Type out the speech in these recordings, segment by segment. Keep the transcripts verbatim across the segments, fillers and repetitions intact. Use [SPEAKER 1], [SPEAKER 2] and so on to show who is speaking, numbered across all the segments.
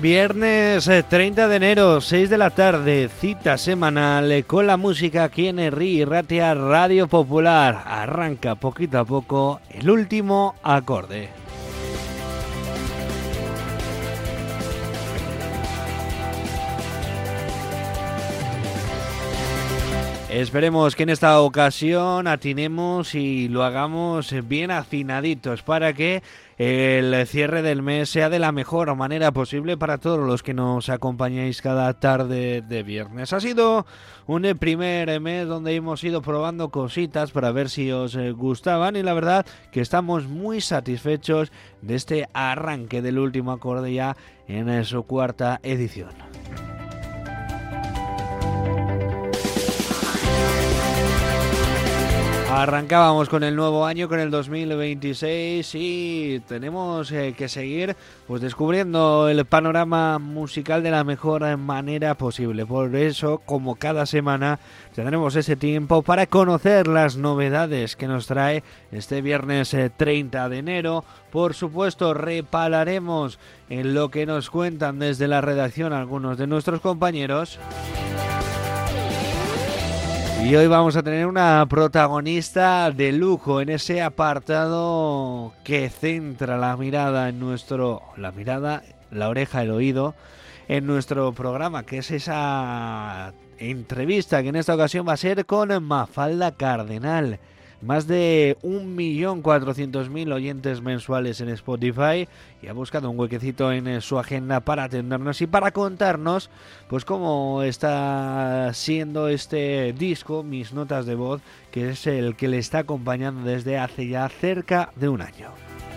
[SPEAKER 1] Viernes treinta de enero, seis de la tarde, cita semanal con la música aquí en Herri Ratia Radio Popular. Arranca poquito a poco el último acorde. Esperemos que en esta ocasión atinemos y lo hagamos bien afinaditos para que el cierre del mes sea de la mejor manera posible para todos los que nos acompañáis cada tarde de viernes. Ha sido un primer mes donde hemos ido probando cositas para ver si os gustaban y la verdad que estamos muy satisfechos de este arranque del último acorde ya en su cuarta edición. Arrancábamos con el nuevo año, con el dos mil veintiséis y tenemos eh, que seguir pues descubriendo el panorama musical de la mejor manera posible. Por eso, como cada semana, tendremos ese tiempo para conocer las novedades que nos trae este viernes eh, treinta de enero. Por supuesto, repararemos en lo que nos cuentan desde la redacción algunos de nuestros compañeros. Y hoy vamos a tener una protagonista de lujo en ese apartado que centra la mirada en nuestro... La mirada, la oreja, el oído en nuestro programa, que es esa entrevista que en esta ocasión va a ser con Mafalda Cardenal. Más de un millón cuatrocientos mil oyentes mensuales en Spotify y ha buscado un huequecito en su agenda para atendernos y para contarnos pues cómo está siendo este disco, Mis Notas de Voz, que es el que le está acompañando desde hace ya cerca de un año.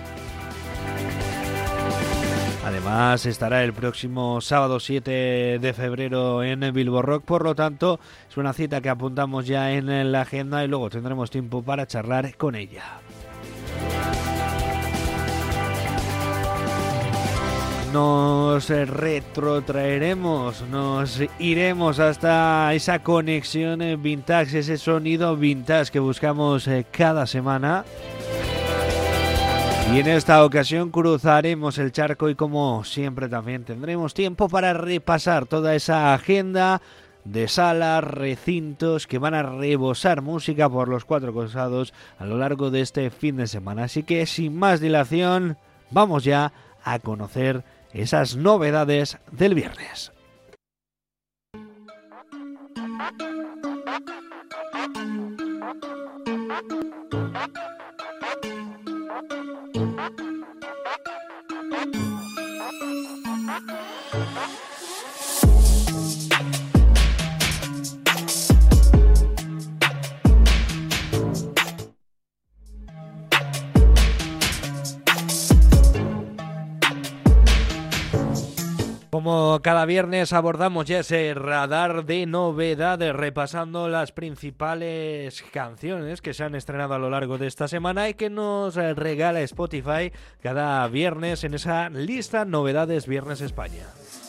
[SPEAKER 1] Además estará el próximo sábado siete de febrero en Bilbo Rock, por lo tanto es una cita que apuntamos ya en la agenda y luego tendremos tiempo para charlar con ella. Nos retrotraeremos, nos iremos hasta esa conexión vintage, ese sonido vintage que buscamos cada semana. Y en esta ocasión cruzaremos el charco y como siempre también tendremos tiempo para repasar toda esa agenda de salas, recintos que van a rebosar música por los cuatro costados a lo largo de este fin de semana. Así que sin más dilación, vamos ya a conocer esas novedades del viernes. Como cada viernes abordamos ya ese radar de novedades, repasando las principales canciones que se han estrenado a lo largo de esta semana y que nos regala Spotify cada viernes en esa lista Novedades Viernes España.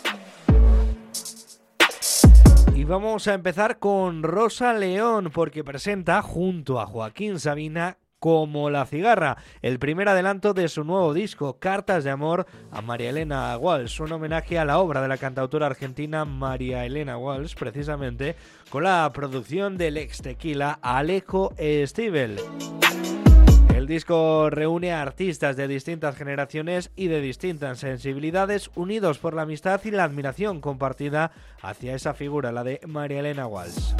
[SPEAKER 1] Y vamos a empezar con Rosa León, porque presenta junto a Joaquín Sabina Como la cigarra, el primer adelanto de su nuevo disco, Cartas de Amor a María Elena Walsh, un homenaje a la obra de la cantautora argentina María Elena Walsh, precisamente con la producción del ex Tequila Alejo Stivel. El disco reúne a artistas de distintas generaciones y de distintas sensibilidades, unidos por la amistad y la admiración compartida hacia esa figura, la de María Elena Walsh.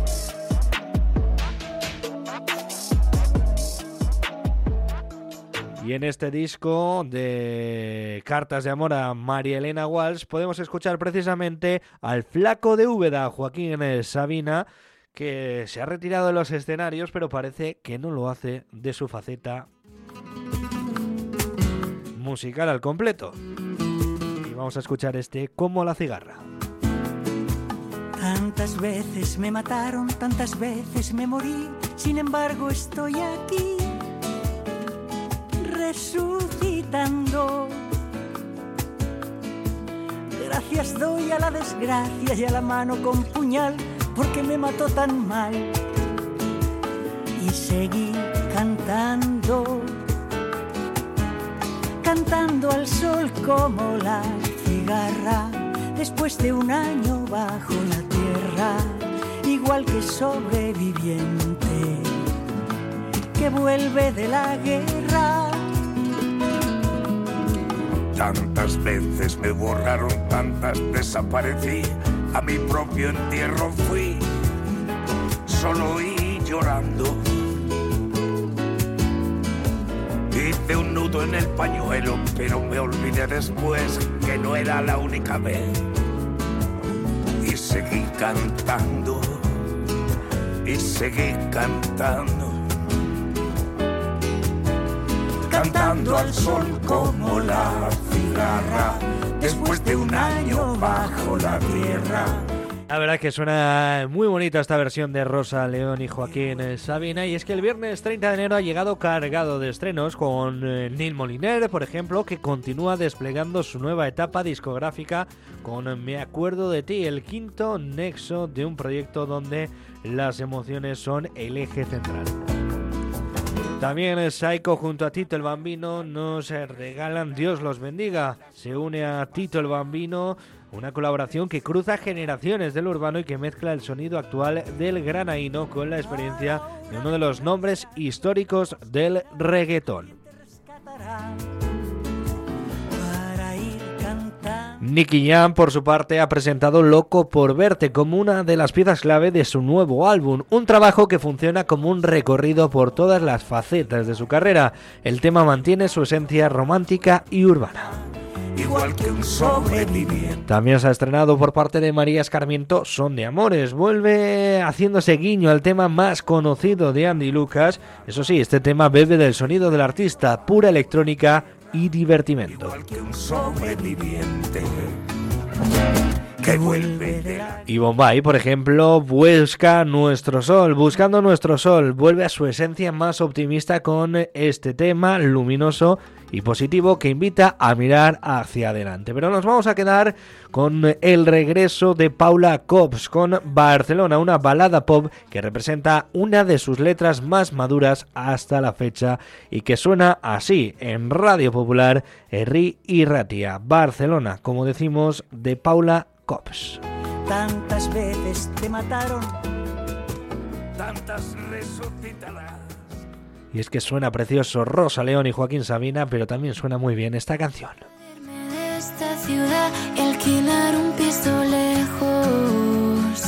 [SPEAKER 1] Y en este disco de Cartas de Amor a María Elena Walsh podemos escuchar precisamente al flaco de Úbeda, Joaquín Sabina, que se ha retirado de los escenarios, pero parece que no lo hace de su faceta musical al completo. Y vamos a escuchar este Como la cigarra.
[SPEAKER 2] Tantas veces me mataron, tantas veces me morí, sin embargo estoy aquí, resucitando. Gracias doy a la desgracia y a la mano con puñal, porque me mató tan mal. Y seguí cantando, cantando al sol como la cigarra. cigarra después de un año bajo la tierra, igual que sobreviviente que vuelve de la guerra.
[SPEAKER 3] Tantas veces me borraron, tantas desaparecí, a mi propio entierro fui, solo y llorando. Hice un nudo en el pañuelo, pero me olvidé después que no era la única vez. Y seguí cantando, y seguí cantando. Cantando al sol como la cigarra, después de un año bajo la tierra.
[SPEAKER 1] La verdad que suena muy bonita esta versión de Rosa León y Joaquín Sabina, y es que el viernes treinta de enero ha llegado cargado de estrenos con eh, Neil Moliner, por ejemplo, que continúa desplegando su nueva etapa discográfica con Me Acuerdo de Ti, el quinto nexo de un proyecto donde las emociones son el eje central. También Saiko junto a Tito el Bambino nos regalan Dios los bendiga. Se une a Tito el Bambino, una colaboración que cruza generaciones del urbano y que mezcla el sonido actual del granaíno con la experiencia de uno de los nombres históricos del reggaetón. Nicky Jam, por su parte, ha presentado Loco por Verte como una de las piezas clave de su nuevo álbum, un trabajo que funciona como un recorrido por todas las facetas de su carrera. El tema mantiene su esencia romántica y urbana.
[SPEAKER 3] Igual que un sobreviviente.
[SPEAKER 1] También se ha estrenado por parte de María Escarmiento Son de Amores. Vuelve haciéndose guiño al tema más conocido de Andy Lucas. Eso sí, este tema bebe del sonido del artista, pura electrónica y divertimento.
[SPEAKER 3] Igual que un sobreviviente que vuelve de la...
[SPEAKER 1] Y Bombay, por ejemplo, busca nuestro sol, buscando nuestro sol, vuelve a su esencia más optimista con este tema luminoso y positivo que invita a mirar hacia adelante. Pero nos vamos a quedar con el regreso de Paula Cops con Barcelona, una balada pop que representa una de sus letras más maduras hasta la fecha y que suena así en Radio Popular, Herri y Ratia. Barcelona, como decimos, de Paula Cops.
[SPEAKER 2] Tantas veces te mataron,
[SPEAKER 3] tantas resucitarás.
[SPEAKER 1] Y es que suena precioso Rosa León y Joaquín Sabina, pero también suena muy bien esta canción.
[SPEAKER 4] De esta ciudad y alquilar un piso lejos.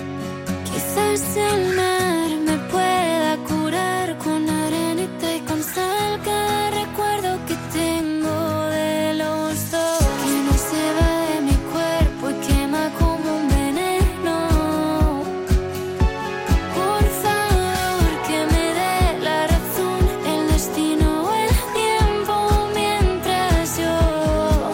[SPEAKER 4] Quizás el mar me pueda curar con arenita y con sal. Cada recuerdo que tengo de los dos, que no se va de mi cuerpo y quema como un veneno. Por favor, que me dé la razón, el destino o el tiempo, mientras yo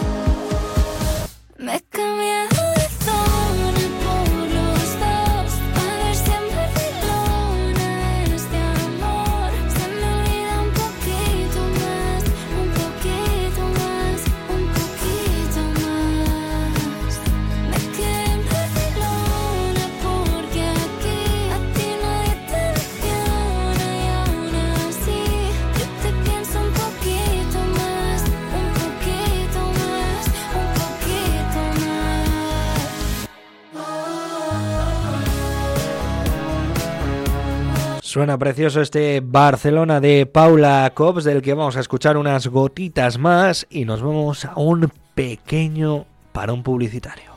[SPEAKER 4] me he cambiado de zona por los dos, a ver si en Barcelona este amor se me olvida un poquito más, un poquito más, un poquito más. Me quedé en Barcelona porque aquí a ti nadie te menciona y aún así yo te pienso un poquito más, un poquito más, un poquito más.
[SPEAKER 1] Suena precioso este Barcelona de Paula Cops, del que vamos a escuchar unas gotitas más y nos vamos a un pequeño parón publicitario.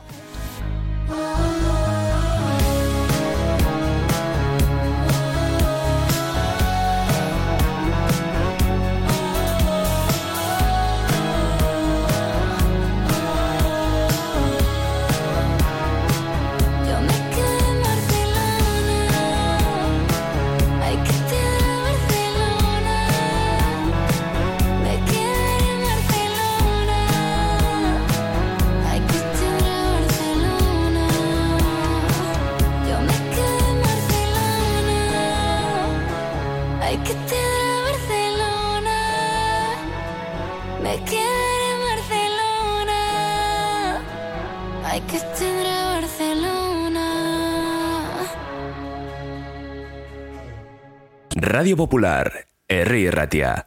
[SPEAKER 4] Yo me quedé en Barcelona, hay que estar en Barcelona. Me quedé en Barcelona, hay que estar en Barcelona. Yo me quedé en Barcelona, hay que estar en Barcelona. Me quedé en Barcelona, hay que estar en Barcelona.
[SPEAKER 5] Radio Popular, Herri y Ratia.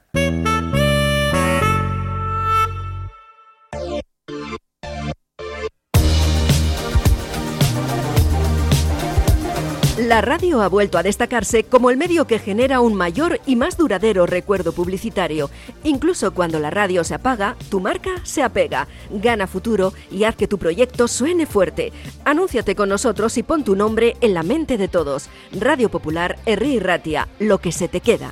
[SPEAKER 6] La radio ha vuelto a destacarse como el medio que genera un mayor y más duradero recuerdo publicitario. Incluso cuando la radio se apaga, tu marca se apega, gana futuro y haz que tu proyecto suene fuerte. Anúnciate con nosotros y pon tu nombre en la mente de todos. Radio Popular, Herri Ratia, lo que se te queda.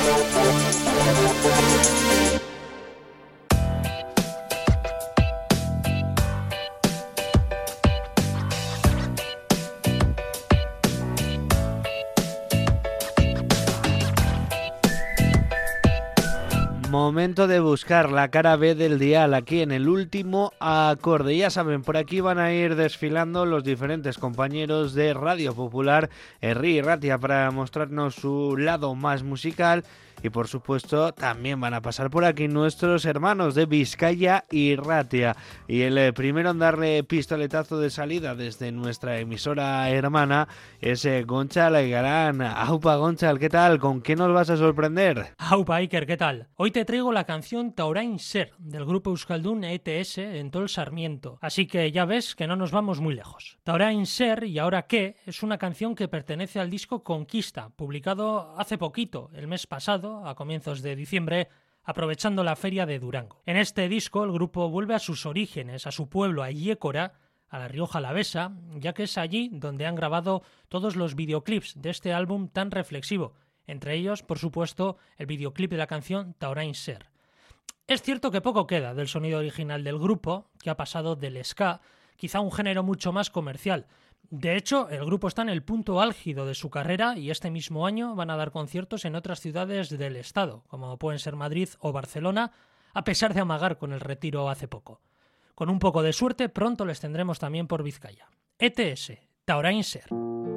[SPEAKER 1] Momento de buscar la cara B del dial aquí en el último acorde. Ya saben, por aquí van a ir desfilando los diferentes compañeros de Radio Popular, Herri Ratia, para mostrarnos su lado más musical. Y por supuesto también van a pasar por aquí nuestros hermanos de Vizcaya y Ratia. Y el primero en darle pistoletazo de salida desde nuestra emisora hermana es Gontzal Aigarán. Aupa Gontzal, ¿qué tal? ¿Con qué nos vas a sorprender?
[SPEAKER 7] Aupa Iker, ¿qué tal? Hoy te traigo la canción Taurain Ser del grupo euskaldun E T S en Tol Sarmiento. Así que ya ves que no nos vamos muy lejos. Taurain Ser y Ahora qué es una canción que pertenece al disco Conquista, publicado hace poquito, el mes pasado, a comienzos de diciembre, aprovechando la feria de Durango. En este disco el grupo vuelve a sus orígenes, a su pueblo, a Iécora, a la Rioja Alavesa, ya que es allí donde han grabado todos los videoclips de este álbum tan reflexivo, entre ellos, por supuesto, el videoclip de la canción Taurain Ser. Es cierto que poco queda del sonido original del grupo, que ha pasado del ska, quizá un género mucho más comercial. De hecho, el grupo está en el punto álgido de su carrera y este mismo año van a dar conciertos en otras ciudades del estado, como pueden ser Madrid o Barcelona, a pesar de amagar con el retiro hace poco. Con un poco de suerte, pronto les tendremos también por Vizcaya. E T S, Taurain Ser.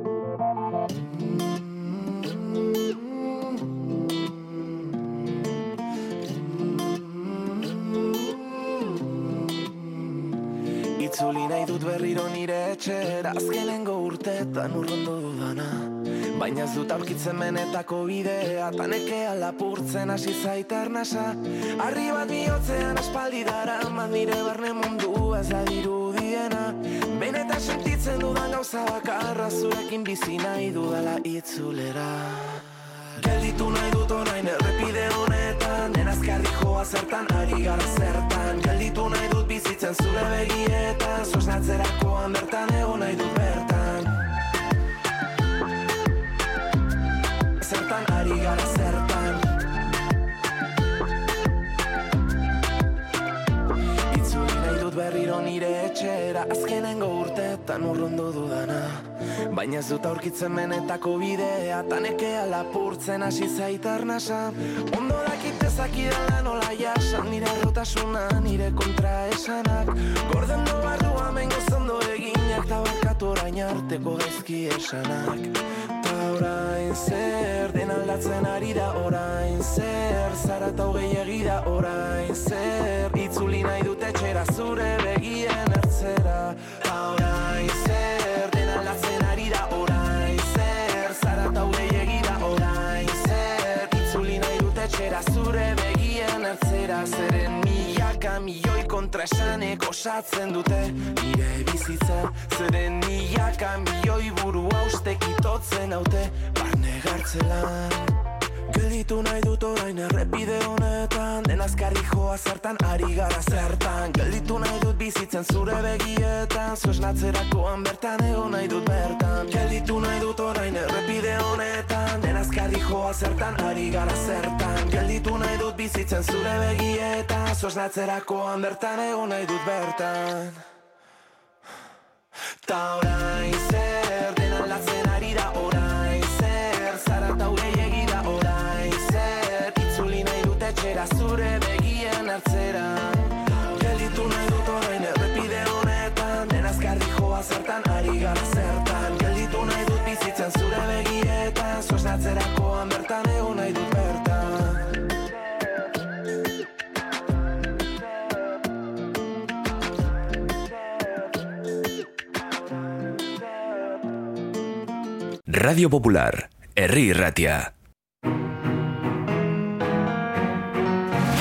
[SPEAKER 8] Itzuli nahi dut berriro nire etxera, azkenengo urteetan urrundu dudana. Baina ez dut aurkitzen benetako bidea, tanekea lapurtzen hasi zaita arnasa. Arri bat bihotzean aspaldi daraman nire barne mundu ez da dirudiena. Benetan sentitzen dudan gauza bakarra, zurekin bizi nahi dudala itzulera. Gelditu nahi dut orain errepide honetan, denazkarri joa zertan, ari gara zertan. Gelditu nahi dut bizitzen zure begietan, sosnatzerakoan bertan egon nahi dut bertan. Zertan, ari gara zertan. Itzuli nahi dut berriro nire etxera, azkenengo urteetan urrundu dudana. Baina ez dut aurkitzen benetako bidea, tanekea lapurtzen hasi zaita arnasa. Ondo dakitezakidala nola jasan, nire errotasuna, nire kontra esanak. Gorden do barruan bengo zondo eginak, ta barkatu orain arteko gaizki esanak. Ta orain zer, den aldatzen ari da orain zer, zara ta hogei egida orain zer, itzuli nahi dut etxera zure begien ertzera. Ta orain zer, den aldatzen ari da orain zer, zara ta hogei egida orain zer, itzuli nahi dut etxera zure begien ertzera. Zeren milaka milioi kontra esanek osatzen dute nire bizitza. Zeren milaka milioi burua ustek itotzen haute barne gartzelan. Gelditu nahi dut orain errepide honetan, denazkarri joa zertan, ari gara zertan. Gelditu nahi dut bizitzen zure begietan, zosnatzerakoan bertan egon nahi dut bertan. Gelditu nahi dut orain errepide honetan, denazkarri joa zertan, ari gara zertan. Gelditu nahi dut bizitzen zure begietan, zosnatzerakoan bertan egon nahi dut bertan. Ta orain zer, den aldatzen ari da orain zer, zara ta hogei egida orain zer, itzuli nahi dut etxera zure begien hartzera. Gelditu nahi dut orain errepide honetan, denazkarri joa zertan, ari gara zertan. Gelditu nahi dut bizitzen zure begietan, zosnatzerakoan bertan egon nahi dut bertan.
[SPEAKER 5] Radio Popular, Herri Ratia.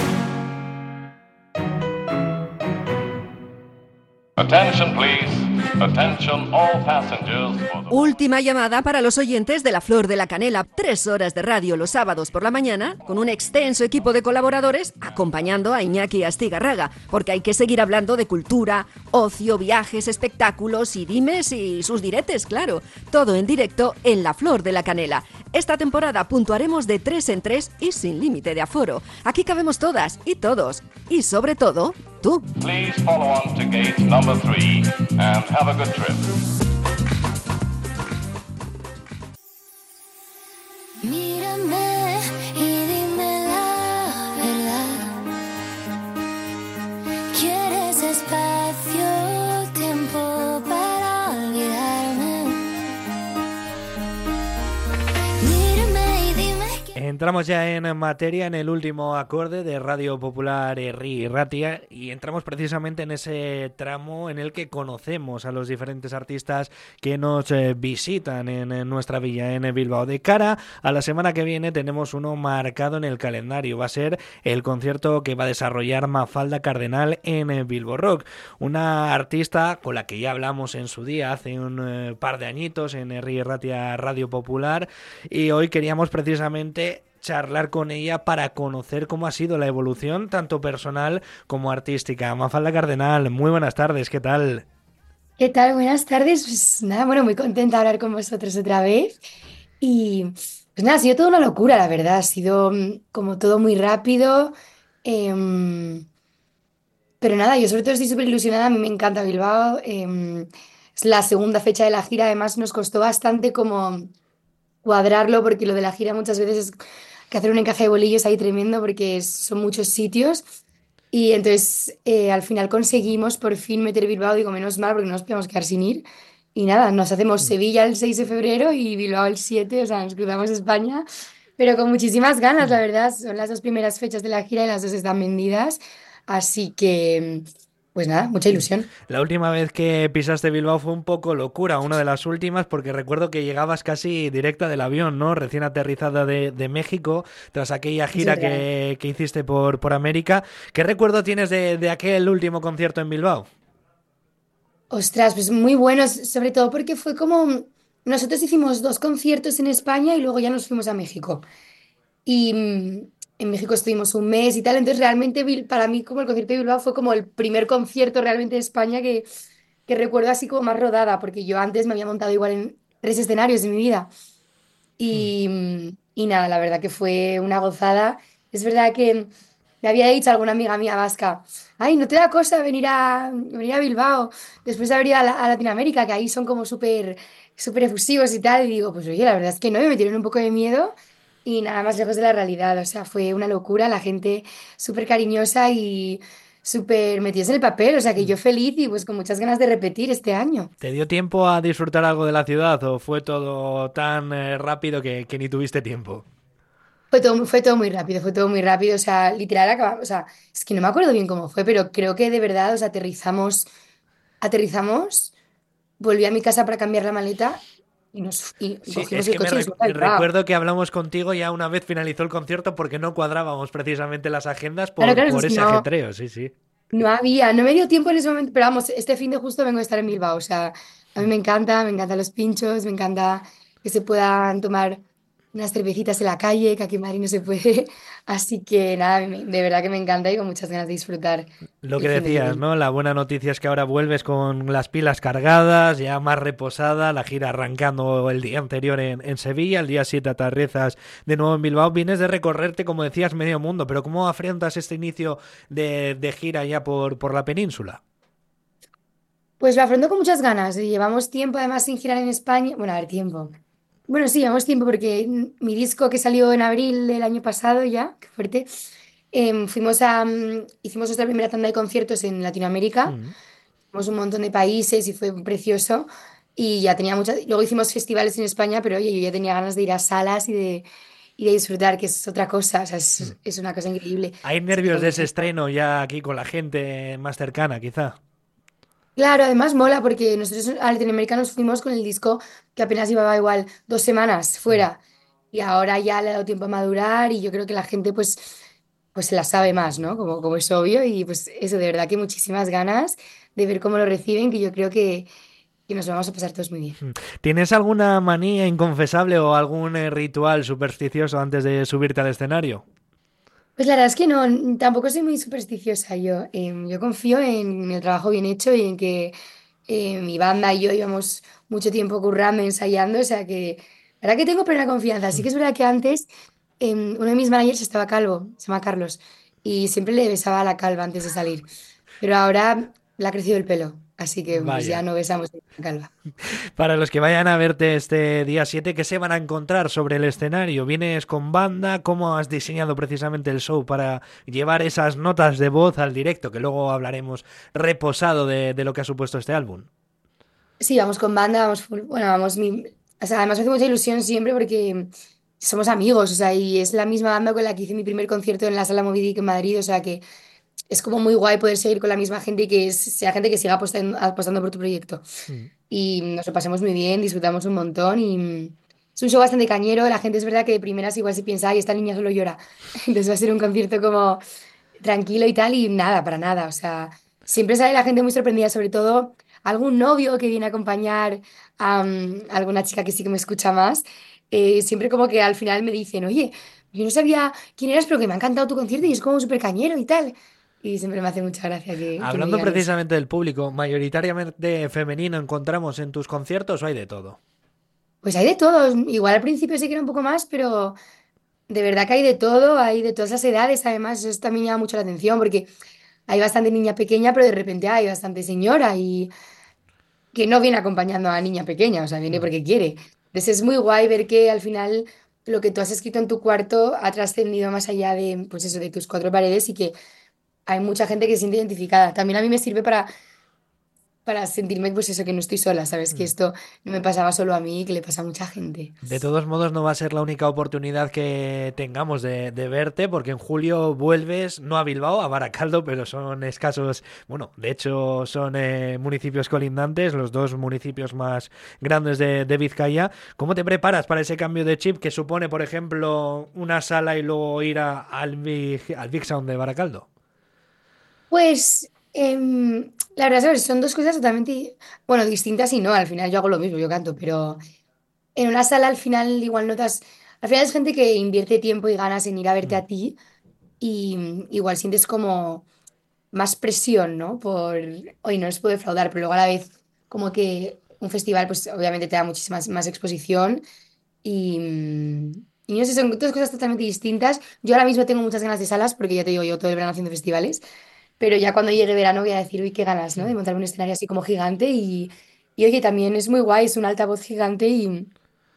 [SPEAKER 9] Attention please. Attention all passengers for the...
[SPEAKER 6] Última llamada para los oyentes de La Flor de la Canela. Tres horas de radio los sábados por la mañana con un extenso equipo de colaboradores acompañando a Iñaki Astigarraga, porque hay que seguir hablando de cultura, ocio, viajes, espectáculos y dimes y sus diretes, claro. Todo en directo en La Flor de la Canela. Esta temporada puntuaremos de tres en tres y sin límite de aforo. Aquí cabemos todas y todos. Y sobre todo, tú.
[SPEAKER 9] Please follow on to gate number three and have a good trip.
[SPEAKER 4] Mírame y dime la verdad. ¿Quieres espacio, tiempo para olvidarme? Mírame y dime que...
[SPEAKER 1] Entramos ya en materia en el último acorde de Radio Popular Herri Ratia y entramos precisamente en ese tramo en el que conocemos a los diferentes artistas que nos eh, visitan en, en nuestra villa en Bilbao. De cara a la semana que viene tenemos uno marcado en el calendario. Va a ser el concierto que va a desarrollar Mafalda Cardenal en eh, Bilbo Rock, una artista con la que ya hablamos en su día hace un eh, par de añitos en Herri Ratia Radio Popular, y hoy queríamos precisamente charlar con ella para conocer cómo ha sido la evolución tanto personal como artística. Mafalda Cardenal, muy buenas tardes, ¿qué tal?
[SPEAKER 10] ¿Qué tal? Buenas tardes. Pues nada, bueno, muy contenta de hablar con vosotros otra vez. Y pues nada, ha sido toda una locura, la verdad. Ha sido mm, como todo muy rápido. em, pero nada, yo sobre todo estoy súper ilusionada. A mí me encanta Bilbao. em, es la segunda fecha de la gira. Además, nos costó bastante como cuadrarlo, porque lo de la gira muchas veces es que hacer un encaje de bolillos ahí tremendo, porque es- son muchos sitios. Y entonces eh, al final conseguimos por fin meter Bilbao, digo, menos mal, porque no nos podíamos quedar sin ir. Y nada, nos hacemos Sevilla el seis de febrero y Bilbao el siete, o sea, nos cruzamos España, pero con muchísimas ganas, la verdad. Son las dos primeras fechas de la gira y las dos están vendidas, así que, pues nada, mucha ilusión.
[SPEAKER 1] La última vez que pisaste Bilbao fue un poco locura, una de las últimas, porque recuerdo que llegabas casi directa del avión, ¿no? Recién aterrizada de, de México, tras aquella
[SPEAKER 10] Es
[SPEAKER 1] gira
[SPEAKER 10] verdad.
[SPEAKER 1] que, que hiciste por, por América. ¿Qué recuerdo tienes de, de aquel último concierto en Bilbao?
[SPEAKER 10] Ostras, pues muy buenos, sobre todo porque fue como, nosotros hicimos dos conciertos en España y luego ya nos fuimos a México. Y mm, en México estuvimos un mes y tal, entonces realmente Bil- para mí como el concierto de Bilbao fue como el primer concierto realmente de España que, que recuerdo así como más rodada, porque yo antes me había montado igual en tres escenarios en mi vida. Y, mm, y nada, la verdad que fue una gozada. Es verdad que me había dicho alguna amiga mía vasca, ay, ¿no te da cosa venir a, venir a Bilbao después de haber ido a, la- a Latinoamérica, que ahí son como súper súper efusivos y tal? Y digo, pues oye, la verdad es que no, me metieron un poco de miedo y nada más lejos de la realidad. O sea, fue una locura, la gente súper cariñosa y súper metidos en el papel. O sea, que yo feliz y pues con muchas ganas de repetir este año.
[SPEAKER 1] ¿Te dio tiempo a disfrutar algo de la ciudad o fue todo tan eh, rápido que, que ni tuviste tiempo?
[SPEAKER 10] Fue todo, fue todo muy rápido, fue todo muy rápido, o sea, literal acabamos, o sea, es que no me acuerdo bien cómo fue, pero creo que de verdad, o sea, aterrizamos, aterrizamos, volví a mi casa para cambiar la maleta y nos y
[SPEAKER 1] Sí,
[SPEAKER 10] cogimos
[SPEAKER 1] es
[SPEAKER 10] el
[SPEAKER 1] que me
[SPEAKER 10] coche y nos
[SPEAKER 1] rec-
[SPEAKER 10] fuimos a Bilbao.
[SPEAKER 1] recuerdo que hablamos contigo ya una vez finalizó el concierto porque no cuadrábamos precisamente las agendas
[SPEAKER 10] Claro,
[SPEAKER 1] por,
[SPEAKER 10] claro,
[SPEAKER 1] por
[SPEAKER 10] es que
[SPEAKER 1] ese
[SPEAKER 10] no,
[SPEAKER 1] ajetreo, sí, sí.
[SPEAKER 10] no había, no me dio tiempo en ese momento, pero vamos, este fin de justo vengo a estar en Bilbao, o sea, a mí me encanta, me encantan los pinchos, me encanta que se puedan tomar unas cervecitas en la calle, que aquí en Madrid no se puede, así que nada, me- de verdad que me encanta y con muchas ganas de disfrutar
[SPEAKER 1] Lo
[SPEAKER 10] el
[SPEAKER 1] que
[SPEAKER 10] fin de
[SPEAKER 1] decías,
[SPEAKER 10] semana.
[SPEAKER 1] ¿no? La buena noticia es que ahora vuelves con las pilas cargadas, ya más reposada, la gira arrancando el día anterior en, en Sevilla, el día siete aterrizas de nuevo en Bilbao. Vienes de recorrerte, como decías, medio mundo, pero ¿cómo afrontas este inicio de, de gira ya por, por la península?
[SPEAKER 10] Pues lo afronto con muchas ganas. y Llevamos tiempo además sin girar en España. Bueno, a ver, tiempo. Bueno, sí, llevamos tiempo porque mm, mi disco que salió en abril del año pasado ya, qué fuerte, em, fuimos a, mm, hicimos nuestra primera tanda de conciertos en Latinoamérica.
[SPEAKER 1] Mm.
[SPEAKER 10] Fuimos a un montón de países y fue precioso. Y ya tenía muchas. Luego hicimos festivales en España, pero oye, yo ya tenía ganas de ir a salas y de, y de disfrutar, que es otra cosa. O sea, es, es una cosa increíble.
[SPEAKER 1] ¿Hay
[SPEAKER 10] Así que
[SPEAKER 1] nervios
[SPEAKER 10] con
[SPEAKER 1] de ese
[SPEAKER 10] muchas ganas.
[SPEAKER 1] estreno ya aquí con la gente más cercana, quizá?
[SPEAKER 10] Claro, además mola porque nosotros a Latinoamérica nos fuimos con el disco que apenas llevaba igual dos semanas
[SPEAKER 1] Mm.
[SPEAKER 10] fuera y ahora ya le ha dado tiempo a madurar y yo creo que la gente pues, pues se la sabe más, ¿no? Como, como es obvio y pues eso, de verdad que muchísimas ganas de ver cómo lo reciben, que yo creo que, que nos lo vamos a pasar todos muy bien.
[SPEAKER 1] ¿Tienes alguna manía inconfesable o algún eh, ritual supersticioso antes de subirte al escenario?
[SPEAKER 10] Pues la verdad es que no, n- tampoco soy muy supersticiosa yo. Em, yo confío en el trabajo bien hecho y en que eh, mi banda y yo llevamos mucho tiempo currando, ensayando, o sea que la verdad que tengo plena confianza. Sí que es verdad que antes em, uno de mis managers estaba calvo, se llama Carlos, y siempre le besaba a la calva antes de salir, pero ahora le ha crecido el pelo, así que pues ya
[SPEAKER 1] Vaya.
[SPEAKER 10] no besamos a la calva.
[SPEAKER 1] Para los que vayan a verte este día siete, ¿qué se van a encontrar sobre el escenario? ¿Vienes con banda? ¿Cómo has diseñado precisamente el show para llevar esas notas de voz al directo? Que luego hablaremos reposado de, de lo que ha supuesto este álbum.
[SPEAKER 10] Sí, vamos con banda, vamos full- bueno, vamos, mi- o sea, además me hace mucha ilusión siempre porque somos amigos, o sea, y es la misma banda con la que hice mi primer concierto en la Sala Movidic en Madrid, o sea que es como muy guay poder seguir con la misma gente y que es- sea gente que siga apostando, apostando por tu proyecto.
[SPEAKER 1] Mm.
[SPEAKER 10] Y nos lo pasamos muy bien, disfrutamos un montón y mm, es un show bastante cañero, la gente es verdad que de primeras igual se piensa, ay, esta niña solo llora, entonces va a ser un concierto como tranquilo y tal, y nada, para nada. O sea, siempre sale la gente muy sorprendida, sobre todo algún novio que viene a acompañar a mm, alguna chica que sí que me escucha más. Eh, siempre como que al final me dicen, oye, yo no sabía quién eras, pero que me ha encantado tu concierto y es como súper cañero y tal. Y siempre me hace mucha gracia que, que me
[SPEAKER 1] Hablando
[SPEAKER 10] digan eso.
[SPEAKER 1] precisamente del público, ¿mayoritariamente femenino encontramos en tus conciertos o hay de todo?
[SPEAKER 10] Pues hay de todo. Igual al principio sí que era un poco más, pero de verdad que hay de todo, hay de todas las edades. Además, eso también llama mucho la atención porque hay bastante niña pequeña, pero de repente hay bastante señora y que no viene acompañando a la niña pequeña, o sea, viene
[SPEAKER 1] Mm.
[SPEAKER 10] porque quiere. Entonces es muy guay ver que al final lo que tú has escrito en tu cuarto ha trascendido más allá de, pues eso, de tus cuatro paredes y que hay mucha gente que se siente identificada. También a mí me sirve para, para sentirme, pues eso, que no estoy sola, ¿sabes? Que
[SPEAKER 1] Mm.
[SPEAKER 10] esto no me pasaba solo a mí, que le pasa a mucha gente.
[SPEAKER 1] De todos modos, no va a ser la única oportunidad que tengamos de, de verte, porque en julio vuelves, no a Bilbao, a Baracaldo, pero son escasos, bueno, de hecho son eh, municipios colindantes, los dos municipios más grandes de, de Vizcaya. ¿Cómo te preparas para ese cambio de chip que supone, por ejemplo, una sala y luego ir a- al Big, al Big Sound de Baracaldo?
[SPEAKER 10] Pues em, la verdad, ¿sabes? Son dos cosas totalmente, bueno, distintas y no, al final yo hago lo mismo, yo canto, pero en una sala al final igual notas, al final es gente que invierte tiempo y ganas en ir a verte
[SPEAKER 1] Mm.
[SPEAKER 10] a ti y mm, igual sientes como más presión, ¿no? Por, hoy no les puedo defraudar, pero luego a la vez como que un festival pues obviamente te da muchísima más, más exposición y, mm, y no sé, son dos cosas totalmente distintas. Yo ahora mismo tengo muchas ganas de salas porque ya te digo, yo todo el verano haciendo festivales, pero ya cuando llegue verano voy a decir, uy, qué ganas, ¿no? De
[SPEAKER 1] Mm.
[SPEAKER 10] montar un escenario así como gigante y, y oye, también es muy guay, es un altavoz gigante y,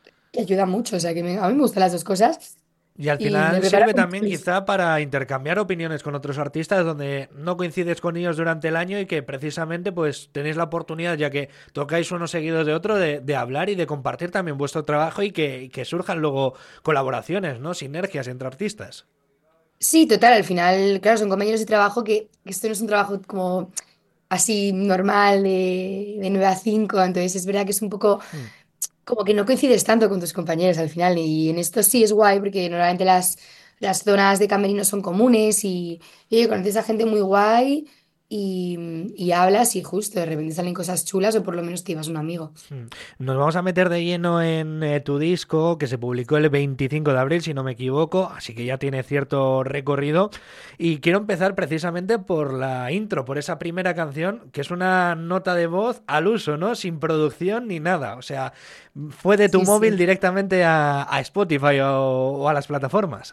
[SPEAKER 10] y ayuda mucho, o sea que me- a mí me gustan las dos cosas
[SPEAKER 1] Y al
[SPEAKER 10] y me
[SPEAKER 1] final
[SPEAKER 10] prepara
[SPEAKER 1] sirve
[SPEAKER 10] con
[SPEAKER 1] también
[SPEAKER 10] mucho.
[SPEAKER 1] quizá para intercambiar opiniones con otros artistas donde no coincides con ellos durante el año y que precisamente pues tenéis la oportunidad, ya que tocáis unos seguidos de otro, de, de hablar y de compartir también vuestro trabajo y que, y que surjan luego colaboraciones, ¿no? Sinergias entre artistas.
[SPEAKER 10] Sí, total, al final, claro, son compañeros de trabajo que, que esto no es un trabajo como así normal de, de nueve a cinco, entonces es verdad que es un poco
[SPEAKER 1] Mm.
[SPEAKER 10] como que no coincides tanto con tus compañeros al final y en esto sí es guay porque normalmente las, las zonas de camerino son comunes y, y oye, conoces a gente muy guay y, y hablas y justo de repente salen cosas chulas o por lo menos te llevas un amigo.
[SPEAKER 1] Mm. Nos vamos a meter de lleno en eh, tu disco, que se publicó el veinticinco de abril, si no me equivoco, así que ya tiene cierto recorrido. Y quiero empezar precisamente por la intro, por esa primera canción, que es una nota de voz al uso, ¿no? Sin producción ni nada. O sea, fue de tu
[SPEAKER 10] Sí,
[SPEAKER 1] móvil
[SPEAKER 10] sí.
[SPEAKER 1] directamente a, a Spotify o, o a las plataformas.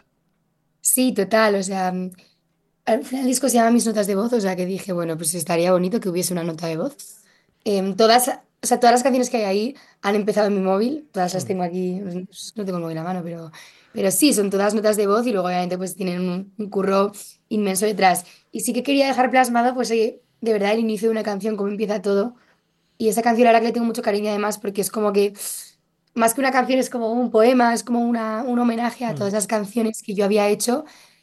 [SPEAKER 10] Sí, total, o sea, al final el disco se llama Mis notas de voz, o sea que dije, bueno, pues estaría bonito que hubiese una nota de voz. Em, todas, o sea, todas las canciones que hay ahí han empezado en mi móvil, todas las
[SPEAKER 1] Mm.
[SPEAKER 10] tengo aquí, no tengo el móvil a mano, pero, pero sí, son todas notas de voz y luego obviamente pues tienen un, un curro inmenso detrás. Y sí que quería dejar plasmado pues oye, de verdad el inicio de una canción, cómo empieza todo. Y esa canción la verdad que le tengo mucho cariño además porque es como que, más que una canción, es como un poema, es como una, un homenaje a
[SPEAKER 1] Mm.
[SPEAKER 10] todas las canciones que yo había hecho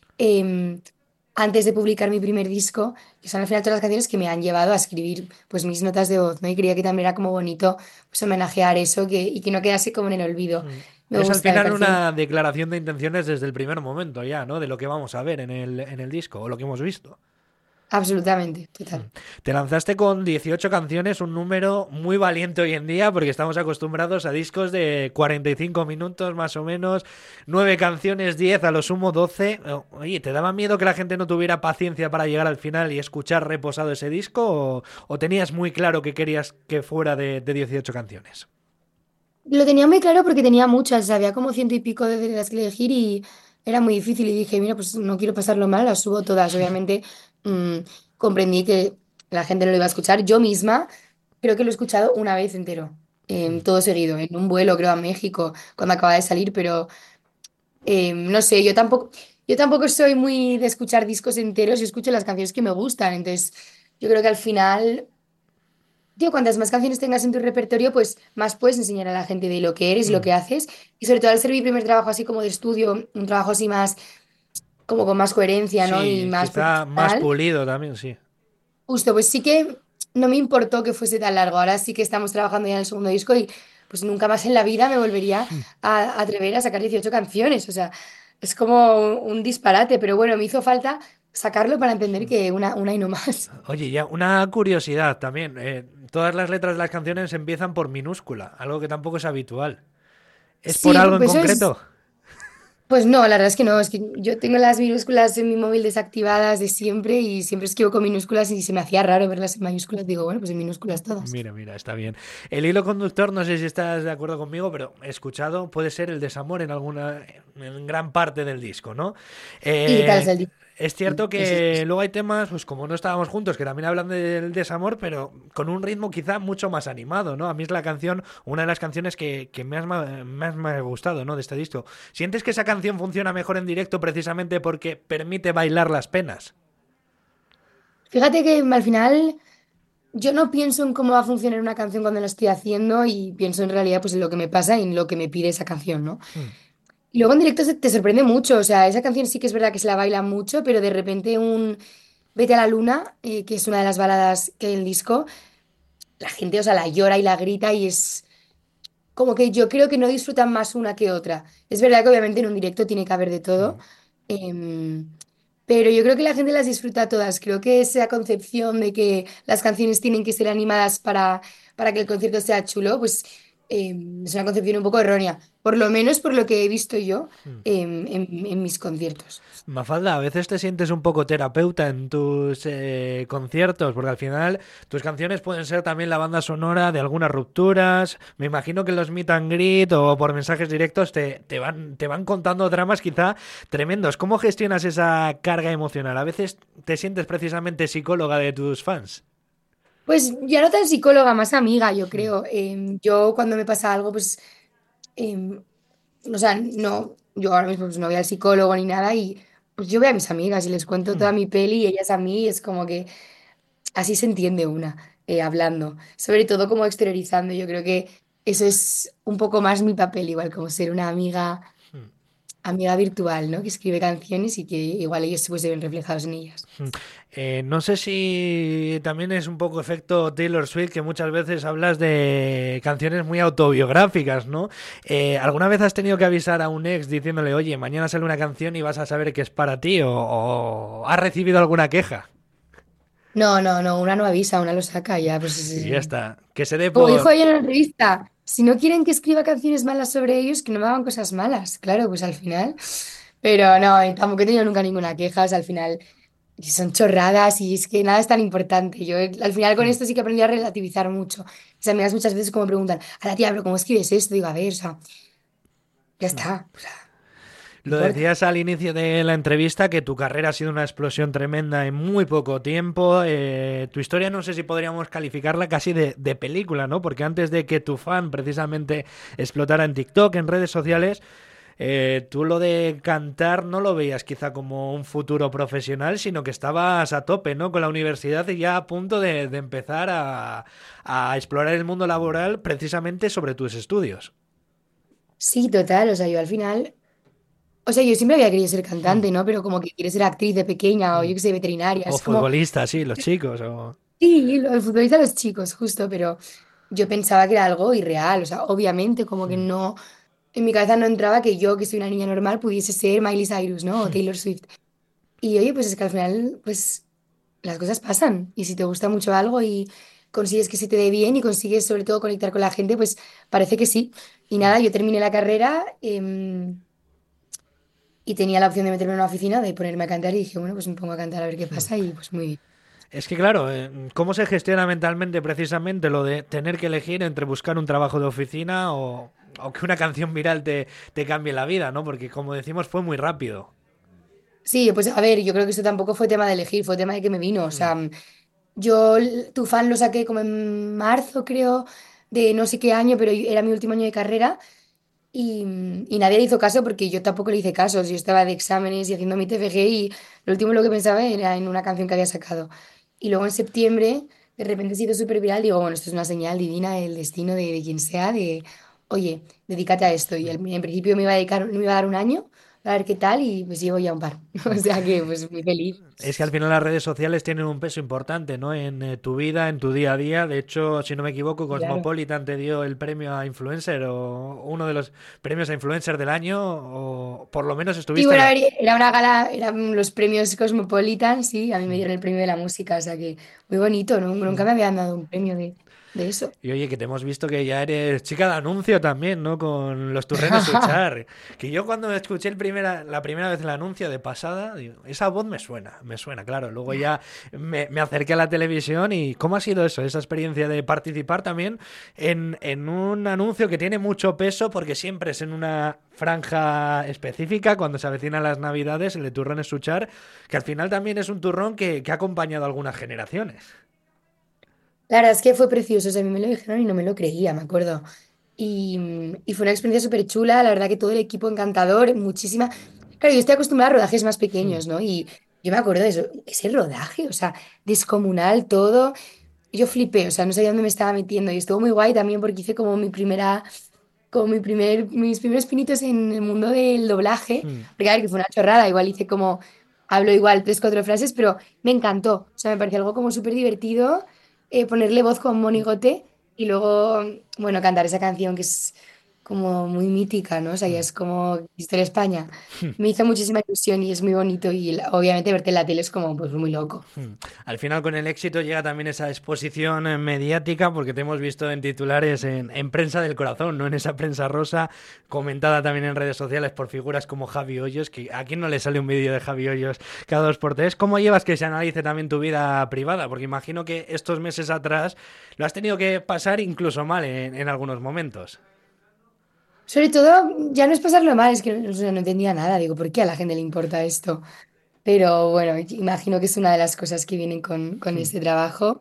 [SPEAKER 10] em, antes de publicar mi primer disco, que son al final todas las canciones que me han llevado a escribir pues mis notas de voz, ¿no? Y creía que también era como bonito pues homenajear eso que, y que no quedase como en el olvido.
[SPEAKER 1] Mm.
[SPEAKER 10] Me
[SPEAKER 1] Es al
[SPEAKER 10] gusta, me
[SPEAKER 1] final
[SPEAKER 10] parece.
[SPEAKER 1] una declaración de intenciones desde el primer momento ya, ¿no? De lo que vamos a ver en el, en el disco o lo que hemos visto.
[SPEAKER 10] absolutamente, total.
[SPEAKER 1] Te lanzaste con dieciocho canciones, un número muy valiente hoy en día, porque estamos acostumbrados a discos de cuarenta y cinco minutos más o menos, nueve canciones, diez, a lo sumo doce. Oye, ¿te daba miedo que la gente no tuviera paciencia para llegar al final y escuchar reposado ese disco? ¿O, o tenías muy claro que querías que fuera de, de dieciocho canciones?
[SPEAKER 10] Lo tenía muy claro porque tenía muchas, había como ciento y pico de las que elegir y era muy difícil y dije, mira, pues no quiero pasarlo mal, las subo todas. Obviamente mm, comprendí que la gente no lo iba a escuchar. Yo misma creo que lo he escuchado una vez entero, em, todo seguido, en un vuelo creo a México cuando acaba de salir, pero em, no sé, yo tampoco, yo tampoco soy muy de escuchar discos enteros, yo escucho las canciones que me gustan, entonces yo creo que al final... Tío, cuantas más canciones tengas en tu repertorio, pues más puedes enseñar a la gente de lo que eres y lo
[SPEAKER 1] Mm.
[SPEAKER 10] que haces. Y sobre todo al ser mi primer trabajo así como de estudio, un trabajo así más, como con más coherencia, ¿no? Y
[SPEAKER 1] Sí,
[SPEAKER 10] más
[SPEAKER 1] quizá más
[SPEAKER 10] profesional.
[SPEAKER 1] pulido también, sí.
[SPEAKER 10] Justo, pues sí que no me importó que fuese tan largo. Ahora sí que estamos trabajando ya en el segundo disco y pues nunca más en la vida me volvería a atrever a sacar dieciocho canciones. O sea, es como un, un disparate, pero bueno, me hizo falta sacarlo para entender que una, una y no más.
[SPEAKER 1] Oye, ya una curiosidad también. Eh, todas las letras de las canciones empiezan por minúscula, algo que tampoco es habitual. ¿Es por
[SPEAKER 10] Sí,
[SPEAKER 1] algo en
[SPEAKER 10] pues eso es.
[SPEAKER 1] concreto?
[SPEAKER 10] Pues no, la verdad es que no, es que yo tengo las minúsculas en mi móvil desactivadas de siempre y siempre escribo con minúsculas y se me hacía raro verlas en mayúsculas. Digo, bueno, pues en minúsculas todas.
[SPEAKER 1] Mira, mira, está bien. El hilo conductor, no sé si estás de acuerdo conmigo, pero he escuchado, puede ser el desamor en alguna, en gran parte del disco, ¿no?
[SPEAKER 10] ¿Y qué tal es
[SPEAKER 1] Eh,
[SPEAKER 10] el día?
[SPEAKER 1] es cierto
[SPEAKER 10] Eso
[SPEAKER 1] que
[SPEAKER 10] es.
[SPEAKER 1] luego hay temas, pues como no estábamos juntos, que también hablan del desamor, pero con un ritmo quizá mucho más animado, ¿no? A mí es la canción, una de las canciones que, que más, ma- más me ha gustado, ¿no? De este disco. ¿Sientes que esa canción funciona mejor en directo precisamente porque permite bailar las penas?
[SPEAKER 10] Fíjate que al final yo no pienso en cómo va a funcionar una canción cuando la estoy haciendo y pienso en realidad pues en lo que me pasa y en lo que me pide esa canción, ¿no?
[SPEAKER 1] Hmm.
[SPEAKER 10] Y luego en directo se- te sorprende mucho, o sea, esa canción sí que es verdad que se la baila mucho, pero de repente un Vete a la Luna, eh, que es una de las baladas que hay en el disco, la gente, o sea, la llora y la grita y es como que yo creo que no disfrutan más una que otra. Es verdad que obviamente en un directo tiene que haber de todo, em, pero yo creo que la gente las disfruta todas. Creo que esa concepción de que las canciones tienen que ser animadas para, para que el concierto sea chulo, pues em, es una concepción un poco errónea, por lo menos por lo que he visto yo em, en, en mis conciertos.
[SPEAKER 1] Mafalda, a veces te sientes un poco terapeuta en tus eh, conciertos, porque al final tus canciones pueden ser también la banda sonora de algunas rupturas. Me imagino que en los meet and greet o por mensajes directos te, te van, te van contando dramas quizá tremendos. ¿Cómo gestionas esa carga emocional? A veces te sientes precisamente psicóloga de tus fans.
[SPEAKER 10] Pues ya no tan psicóloga, más amiga, yo creo. Em, yo cuando me pasa algo, pues, em, o sea, no, yo ahora mismo pues, no voy al psicólogo ni nada y pues yo voy a mis amigas y les cuento toda mi peli y ellas a mí y es como que así se entiende una, eh, hablando, sobre todo como exteriorizando. Yo creo que eso es un poco más mi papel, igual como ser una amiga, amiga virtual, ¿no? Que escribe canciones y que igual ellos pues, se ven reflejados en ellas.
[SPEAKER 1] Eh, no sé si también es un poco efecto Taylor Swift, que muchas veces hablas de canciones muy autobiográficas, ¿no? Eh, ¿alguna vez has tenido que avisar a un ex diciéndole, oye, mañana sale una canción y vas a saber que es para ti? ¿O, o has recibido alguna queja?
[SPEAKER 10] No, no, no, una no avisa, una lo saca ya, pues
[SPEAKER 1] Y ya
[SPEAKER 10] es-
[SPEAKER 1] está. Que se dé
[SPEAKER 10] como dijo
[SPEAKER 1] por...
[SPEAKER 10] ella en la entrevista, si no quieren que escriba canciones malas sobre ellos, que no me hagan cosas malas. Claro, pues al final. Pero no, y tampoco he tenido nunca ninguna queja. O sea, al final son chorradas y es que nada es tan importante. Yo eh, al final con esto sí que aprendí a relativizar mucho. Mis amigas muchas veces como me preguntan, a la tía, pero ¿cómo escribes esto? Digo, a ver, o sea, ya está. O sea, no
[SPEAKER 1] Lo
[SPEAKER 10] importa.
[SPEAKER 1] decías al inicio de la entrevista que tu carrera ha sido una explosión tremenda en muy poco tiempo. Eh, tu historia no sé si podríamos calificarla casi de, de película, ¿no? Porque antes de que tu fan precisamente explotara en TikTok, en redes sociales, eh, tú lo de cantar no lo veías quizá como un futuro profesional, sino que estabas a tope, ¿no? Con la universidad y ya a punto de, de empezar a, a explorar el mundo laboral precisamente sobre tus estudios.
[SPEAKER 10] Sí, total. O sea, yo al final. O sea, yo siempre había querido ser
[SPEAKER 1] Hmm,
[SPEAKER 10] cantante, ¿no? Pero como que quieres ser actriz de pequeña o
[SPEAKER 1] hmm.
[SPEAKER 10] yo que sé, veterinaria.
[SPEAKER 1] O
[SPEAKER 10] Es como.
[SPEAKER 1] futbolistas, sí, los chicos. O...
[SPEAKER 10] Sí, lo- el futbolista de los chicos, justo, pero yo pensaba que era algo irreal, o sea, obviamente como que
[SPEAKER 1] Hmm.
[SPEAKER 10] no, en mi cabeza no entraba que yo, que soy una niña normal, pudiese ser Miley Cyrus, ¿no? O Taylor Swift. Y oye, pues es que al final, pues las cosas pasan. Y si te gusta mucho algo y consigues que se te dé bien y consigues sobre todo conectar con la gente, pues parece que sí. Y nada, yo terminé la carrera em, y tenía la opción de meterme en una oficina, de ponerme a cantar y dije, bueno, pues me pongo a cantar a ver qué pasa y pues muy bien.
[SPEAKER 1] Es que claro, eh, ¿cómo se gestiona mentalmente precisamente lo de tener que elegir entre buscar un trabajo de oficina o, o que una canción viral te, te cambie la vida, ¿no? Porque como decimos, fue muy rápido.
[SPEAKER 10] Sí, pues a ver, yo creo que eso tampoco fue tema de elegir, fue tema de que me vino. O
[SPEAKER 1] Mm.
[SPEAKER 10] sea, yo l- Tu fan lo saqué como en marzo, creo, de no sé qué año, pero yo- era mi último año de carrera y, y nadie le hizo caso porque yo tampoco le hice caso. Yo estaba de exámenes y haciendo mi T F G y lo último lo que pensaba era en una canción que había sacado. Y luego en septiembre, de repente se hizo súper viral, digo, bueno, esto es una señal divina del destino de, de quien sea, de, oye, dedícate a esto. Y el- en principio me iba a dedicar, me iba a dar un año a ver qué tal y pues llevo ya un par. O sea que pues muy feliz.
[SPEAKER 1] Es que al final las redes sociales tienen un peso importante, ¿no? En eh, tu vida, en tu día a día. De hecho, si no me equivoco,
[SPEAKER 10] Claro.
[SPEAKER 1] Cosmopolitan te dio el premio a influencer o uno de los premios a influencer del año, o por lo menos
[SPEAKER 10] Sí,
[SPEAKER 1] estuviste en
[SPEAKER 10] bueno, a
[SPEAKER 1] la...
[SPEAKER 10] ver, era una gala, eran los premios Cosmopolitan, sí, a mí me
[SPEAKER 1] Mm.
[SPEAKER 10] dieron el premio de la música, o sea que muy bonito, ¿no? Nunca
[SPEAKER 1] Mm.
[SPEAKER 10] me habían dado un premio de, de eso.
[SPEAKER 1] Y oye, que te hemos visto que ya eres chica de anuncio también, ¿no? Con los turrenes Suchar. Que yo cuando escuché el primera, la primera vez el anuncio de pasada, digo, esa voz me suena, me suena, claro. Luego ya me, me acerqué a la televisión y ¿cómo ha sido eso? Esa experiencia de participar también en, en un anuncio que tiene mucho peso porque siempre es en una franja específica, cuando se avecinan las navidades, el de turrones Suchar, que al final también es un turrón que, que ha acompañado a algunas generaciones.
[SPEAKER 10] La verdad es que fue precioso, o sea, a mí me lo dijeron y no me lo creía, me acuerdo. Y, mm, y fue una experiencia súper chula, la verdad que todo el equipo encantador, muchísima... Claro, yo estoy acostumbrada a rodajes más
[SPEAKER 1] Hmm.
[SPEAKER 10] pequeños, ¿no? Y yo me acuerdo de eso, ese rodaje, o sea, descomunal todo. Yo flipé, o sea, no sabía dónde me estaba metiendo y estuvo muy guay también porque hice como mi primera, como mi primer, mis primeros pinitos en el mundo del doblaje,
[SPEAKER 1] Hmm.
[SPEAKER 10] porque a ver, que fue una chorrada, igual hice como, hablo igual tres, cuatro frases, pero me encantó, o sea, me pareció algo como súper divertido, eh, ponerle voz con monigote y luego, bueno, cantar esa canción que es como muy mítica, ¿no? O sea, ya es como Historia de España. Me hizo muchísima ilusión y es muy bonito y la- obviamente verte en la tele es como pues muy loco.
[SPEAKER 1] Hmm. Al final con el éxito llega también esa exposición eh, mediática porque te hemos visto en titulares en, en prensa del corazón, no en esa prensa rosa, comentada también en redes sociales por figuras como Javi Hoyos, que a quién no le sale un vídeo de Javi Hoyos cada dos por tres. ¿Cómo llevas que se analice también tu vida privada? Porque imagino que estos meses atrás lo has tenido que pasar incluso mal en, en algunos momentos.
[SPEAKER 10] Sobre todo, ya no es pasarlo mal, es que no, o sea, no entendía nada. Digo, ¿por qué a la gente le importa esto? Pero bueno, imagino que es una de las cosas que vienen con, con
[SPEAKER 1] Hmm.
[SPEAKER 10] este trabajo.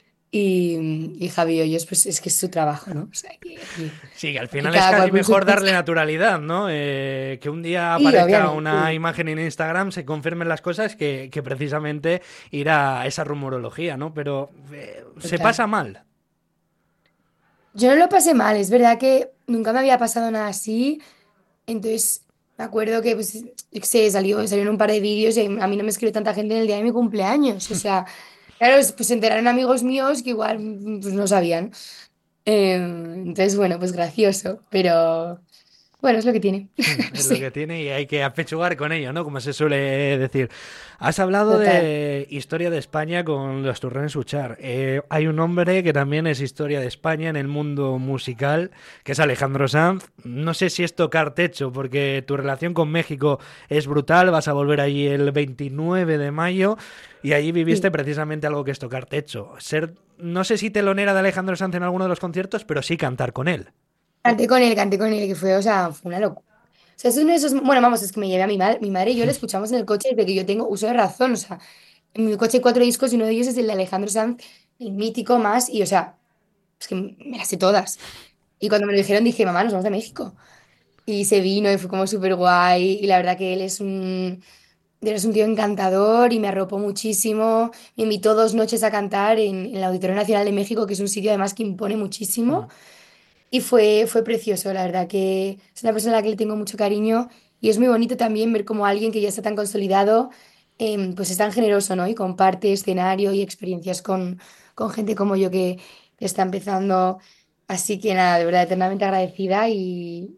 [SPEAKER 10] Y, y Javi Hoyos, pues es que es su trabajo, ¿no? O sea, que oye,
[SPEAKER 1] Sí, que al
[SPEAKER 10] y
[SPEAKER 1] final es
[SPEAKER 10] cada
[SPEAKER 1] casi
[SPEAKER 10] cual con sus
[SPEAKER 1] mejor darle
[SPEAKER 10] cosas.
[SPEAKER 1] naturalidad, ¿no? Eh, que un día
[SPEAKER 10] Sí,
[SPEAKER 1] aparezca
[SPEAKER 10] obviamente.
[SPEAKER 1] una imagen en Instagram, se confirmen las cosas, que, que precisamente ir a esa rumorología, ¿no? Pero eh, se
[SPEAKER 10] Total.
[SPEAKER 1] pasa mal.
[SPEAKER 10] Yo no lo pasé mal, es verdad que nunca me había pasado nada así. Entonces, me acuerdo que, pues, yo qué sé, salió, salieron un par de vídeos y a mí no me escribió tanta gente en el día de mi cumpleaños. O sea, claro, pues se enteraron amigos míos que igual mm, pues, no sabían. Eh, entonces, bueno, pues gracioso, pero bueno, es lo que tiene. No
[SPEAKER 1] Es lo
[SPEAKER 10] sé,
[SPEAKER 1] que tiene y hay que apechugar con ello, ¿no? Como se suele decir. Has hablado
[SPEAKER 10] total.
[SPEAKER 1] de historia de España con los Turrones Suchar. Eh, hay un hombre que también es historia de España en el mundo musical, que es Alejandro Sanz. No sé si es tocar techo, porque tu relación con México es brutal. Vas a volver allí el veintinueve de mayo y allí viviste
[SPEAKER 10] Sí.
[SPEAKER 1] precisamente algo que es tocar techo. Ser, no sé si telonera de Alejandro Sanz en alguno de los conciertos, pero sí cantar con él.
[SPEAKER 10] Canté con él, canté con él, que fue, o sea, fue una locura. O sea, es uno de esos, bueno, vamos, es que me llevé a mi madre, mi madre y yo lo escuchamos en el coche desde que yo tengo uso de razón, o sea, en mi coche hay cuatro discos y uno de ellos es el de Alejandro Sanz, el mítico más, y o sea, es que me las sé todas. Y cuando me lo dijeron dije, mamá, nos vamos a México. Y se vino y fue como súper guay, y la verdad que él es un, él es un tío encantador y me arropó muchísimo, me invitó dos noches a cantar en, en el Auditorio Nacional de México, que es un sitio además que impone muchísimo. Y fue, fue precioso, la verdad que es una persona a la que le tengo mucho cariño y es muy bonito también ver como alguien que ya está tan consolidado, em, pues es tan generoso, ¿no? Y comparte escenario y experiencias con, con gente como yo que, que está empezando. Así que nada, de verdad, eternamente agradecida y,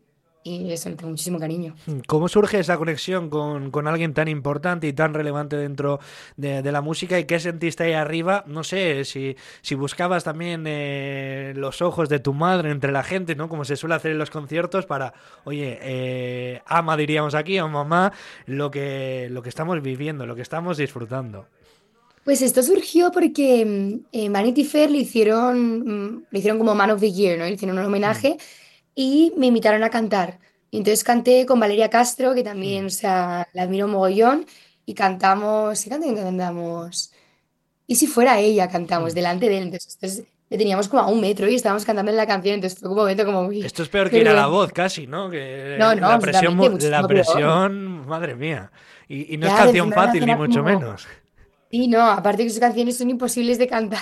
[SPEAKER 10] y eso, le tengo muchísimo cariño.
[SPEAKER 1] ¿Cómo surge esa conexión con, con alguien tan importante y tan relevante dentro de, de la música? ¿Y qué sentiste ahí arriba? No sé, si, si buscabas también eh, los ojos de tu madre entre la gente, ¿no? Como se suele hacer en los conciertos para, oye, eh, ama, diríamos aquí, o mamá, lo que, lo que estamos viviendo, lo que estamos disfrutando.
[SPEAKER 10] Pues esto surgió porque mm, eh, Vanity Fair le hicieron, mm, le hicieron como Man of the Year, ¿no? Le hicieron un
[SPEAKER 1] Mm,
[SPEAKER 10] homenaje y me invitaron a cantar. Y entonces canté con Valeria Castro, que también,
[SPEAKER 1] mm.
[SPEAKER 10] o sea, la admiro mogollón, y cantamos, ¿qué canción cantamos? Y si fuera ella, cantamos
[SPEAKER 1] Mm.
[SPEAKER 10] delante de él. Entonces, entonces le teníamos como a un metro y estábamos cantando en la canción, entonces fue como un momento como muy
[SPEAKER 1] Esto es peor que ir a la
[SPEAKER 10] vergüenza.
[SPEAKER 1] voz, casi, ¿no?
[SPEAKER 10] No,
[SPEAKER 1] Que
[SPEAKER 10] no,
[SPEAKER 1] la presión,
[SPEAKER 10] absolutamente,
[SPEAKER 1] mu- la
[SPEAKER 10] muchísimo peor.
[SPEAKER 1] presión, madre mía. Y, y no es
[SPEAKER 10] Claro,
[SPEAKER 1] canción
[SPEAKER 10] encima era una
[SPEAKER 1] fácil, ni
[SPEAKER 10] cena
[SPEAKER 1] mucho
[SPEAKER 10] como...
[SPEAKER 1] menos.
[SPEAKER 10] Sí, no, aparte que sus canciones son imposibles de cantar.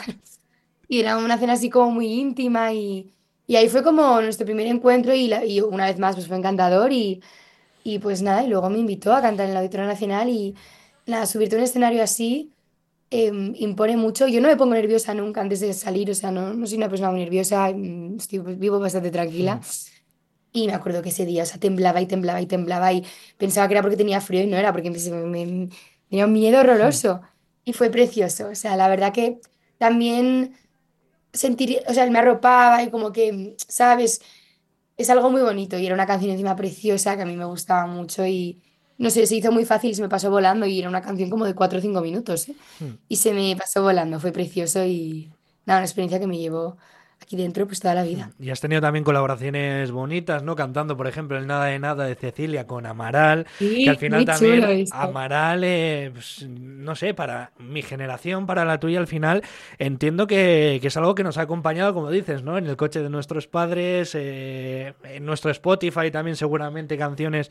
[SPEAKER 10] Y era una cena así como muy íntima y, y ahí fue como nuestro primer encuentro y, la- y una vez más pues fue encantador y, y pues nada, y luego me invitó a cantar en el Auditorio Nacional y nada, subirte a un escenario así em, impone mucho. Yo no me pongo nerviosa nunca antes de salir, o sea, no, no soy una persona muy nerviosa, mm, estoy, vivo bastante tranquila. Y me acuerdo que ese día, o sea, temblaba y temblaba y temblaba y pensaba que era porque tenía frío y no era porque me, me- me- tenía un miedo horroroso. Y fue precioso, o sea, la verdad que también sentir, o sea, él me arropaba y como que, ¿sabes? Es algo muy bonito y era una canción encima preciosa que a mí me gustaba mucho y no sé, se hizo muy fácil y se me pasó volando y era una canción como de cuatro o cinco minutos, ¿eh? Y se me pasó volando, fue precioso y nada, una experiencia que me llevó aquí dentro pues toda la vida.
[SPEAKER 1] Y has tenido también colaboraciones bonitas, ¿no? Cantando, por ejemplo, el Nada de Nada de Cecilia con Amaral, que al
[SPEAKER 10] Sí,
[SPEAKER 1] final
[SPEAKER 10] muy chulo
[SPEAKER 1] también
[SPEAKER 10] esto.
[SPEAKER 1] Amaral, eh, pues, no sé, para mi generación, para la tuya, al final entiendo que, que es algo que nos ha acompañado, como dices, ¿no? En el coche de nuestros padres, eh, en nuestro Spotify también seguramente canciones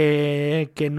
[SPEAKER 1] que, que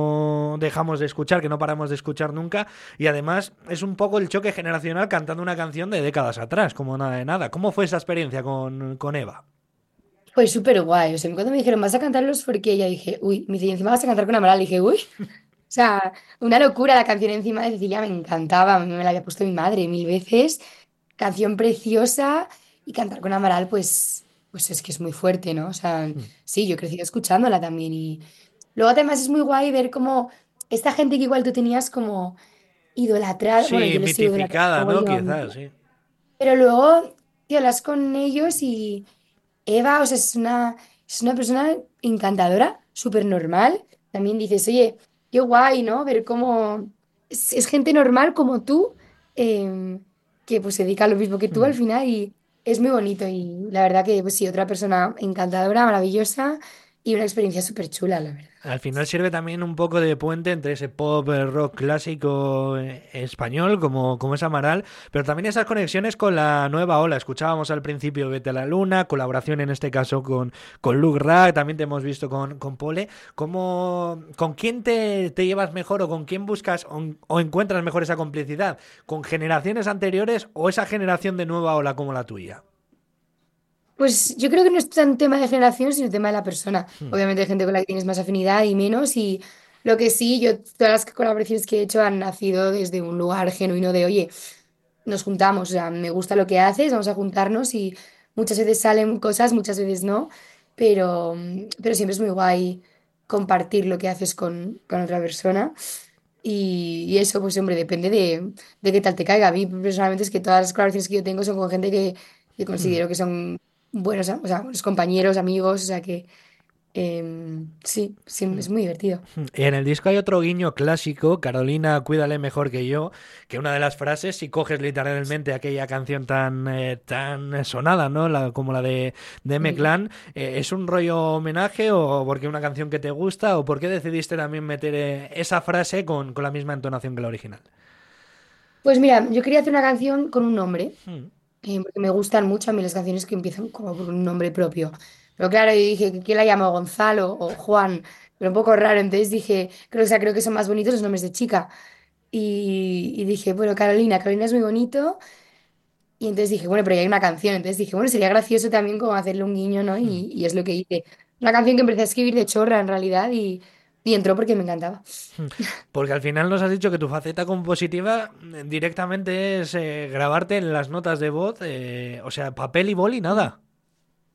[SPEAKER 1] no dejamos de escuchar, que no paramos de escuchar nunca, y además es un poco el choque generacional cantando una canción de décadas atrás, como Nada de Nada. ¿Cómo fue esa experiencia con, con Eva?
[SPEAKER 10] Fue súper guay, o sea, cuando me dijeron vas a cantarlos porque ella dije, uy, me dice, "Y encima vas a cantar con Amaral", dije, uy. O sea, una locura la canción encima de Cecilia, me encantaba, a mí me la había puesto mi madre mil veces, canción preciosa y cantar con Amaral, pues, pues es que es muy fuerte, ¿no? O sea, sí, yo he crecido escuchándola también y luego además es muy guay ver cómo esta gente que igual tú tenías como idolatrada, bueno,
[SPEAKER 1] Sí,
[SPEAKER 10] yo les sigo idolatrando
[SPEAKER 1] mitificada, ¿no?
[SPEAKER 10] mogollón,
[SPEAKER 1] Quizás,
[SPEAKER 10] ¿no?
[SPEAKER 1] sí.
[SPEAKER 10] Pero luego, tío, hablas con ellos y Eva, o sea, es una, es una persona encantadora, súper normal. También dices, oye, qué guay, ¿no? Ver cómo es, es gente normal como tú, em, que pues se dedica a lo mismo que tú al
[SPEAKER 1] Mm.
[SPEAKER 10] final y es muy bonito. Y la verdad que, pues sí, otra persona encantadora, maravillosa y una experiencia súper chula, la verdad.
[SPEAKER 1] Al final sirve también un poco de puente entre ese pop eh, rock clásico eh, español, como, como es Amaral, pero también esas conexiones con la nueva ola. Escuchábamos al principio Vete a la Luna, colaboración en este caso con, con Luke Ra, también te hemos visto con, con Pole. ¿Cómo, ¿Con quién te, te llevas mejor o con quién buscas o, o encuentras mejor esa complicidad? ¿Con generaciones anteriores o esa generación de nueva ola como la tuya?
[SPEAKER 10] Pues yo creo que no es tan tema de generación, sino tema de la persona.
[SPEAKER 1] Hmm.
[SPEAKER 10] Obviamente hay gente con la que tienes más afinidad y menos, y lo que sí, yo todas las colaboraciones que he hecho han nacido desde un lugar genuino de, oye, nos juntamos, o sea, me gusta lo que haces, vamos a juntarnos y muchas veces salen cosas, muchas veces no, pero, pero siempre es muy guay compartir lo que haces con, con otra persona. Y, y eso, pues hombre, depende de, de qué tal te caiga. A mí personalmente es que todas las colaboraciones que yo tengo son con gente que, que
[SPEAKER 1] Hmm.
[SPEAKER 10] considero que son buenos, o sea, buenos compañeros, amigos, o sea que em, sí, sí, es muy divertido.
[SPEAKER 1] Y en el disco hay otro guiño clásico, Carolina, cuídale mejor que yo, que una de las frases, si coges literalmente aquella canción tan, eh, tan sonada, ¿no? La, como la de, de
[SPEAKER 10] Mm.
[SPEAKER 1] M-Clan, eh, ¿es un rollo homenaje o porque una canción que te gusta o por qué decidiste también meter eh, esa frase con, con la misma entonación que la original?
[SPEAKER 10] Pues mira, yo quería hacer una canción con un nombre,
[SPEAKER 1] Hmm.
[SPEAKER 10] eh, porque me gustan mucho a mí las canciones que empiezan como por un nombre propio. Pero claro, yo dije, ¿quién la llamo? Gonzalo o Juan, pero un poco raro. Entonces dije, creo, o sea, creo que son más bonitos los nombres de chica. Y, y dije, bueno, Carolina, Carolina es muy bonito. Y entonces dije, bueno, pero ya hay una canción. Entonces dije, bueno, sería gracioso también como hacerle un guiño, ¿no?
[SPEAKER 1] Hmm.
[SPEAKER 10] Y, y es lo que hice. Una canción que empecé a escribir de chorra en realidad y, y entró porque me encantaba.
[SPEAKER 1] Hmm. Porque al final nos has dicho que tu faceta compositiva eh, directamente es eh, grabarte en las notas de voz, eh, o sea, papel y boli, nada.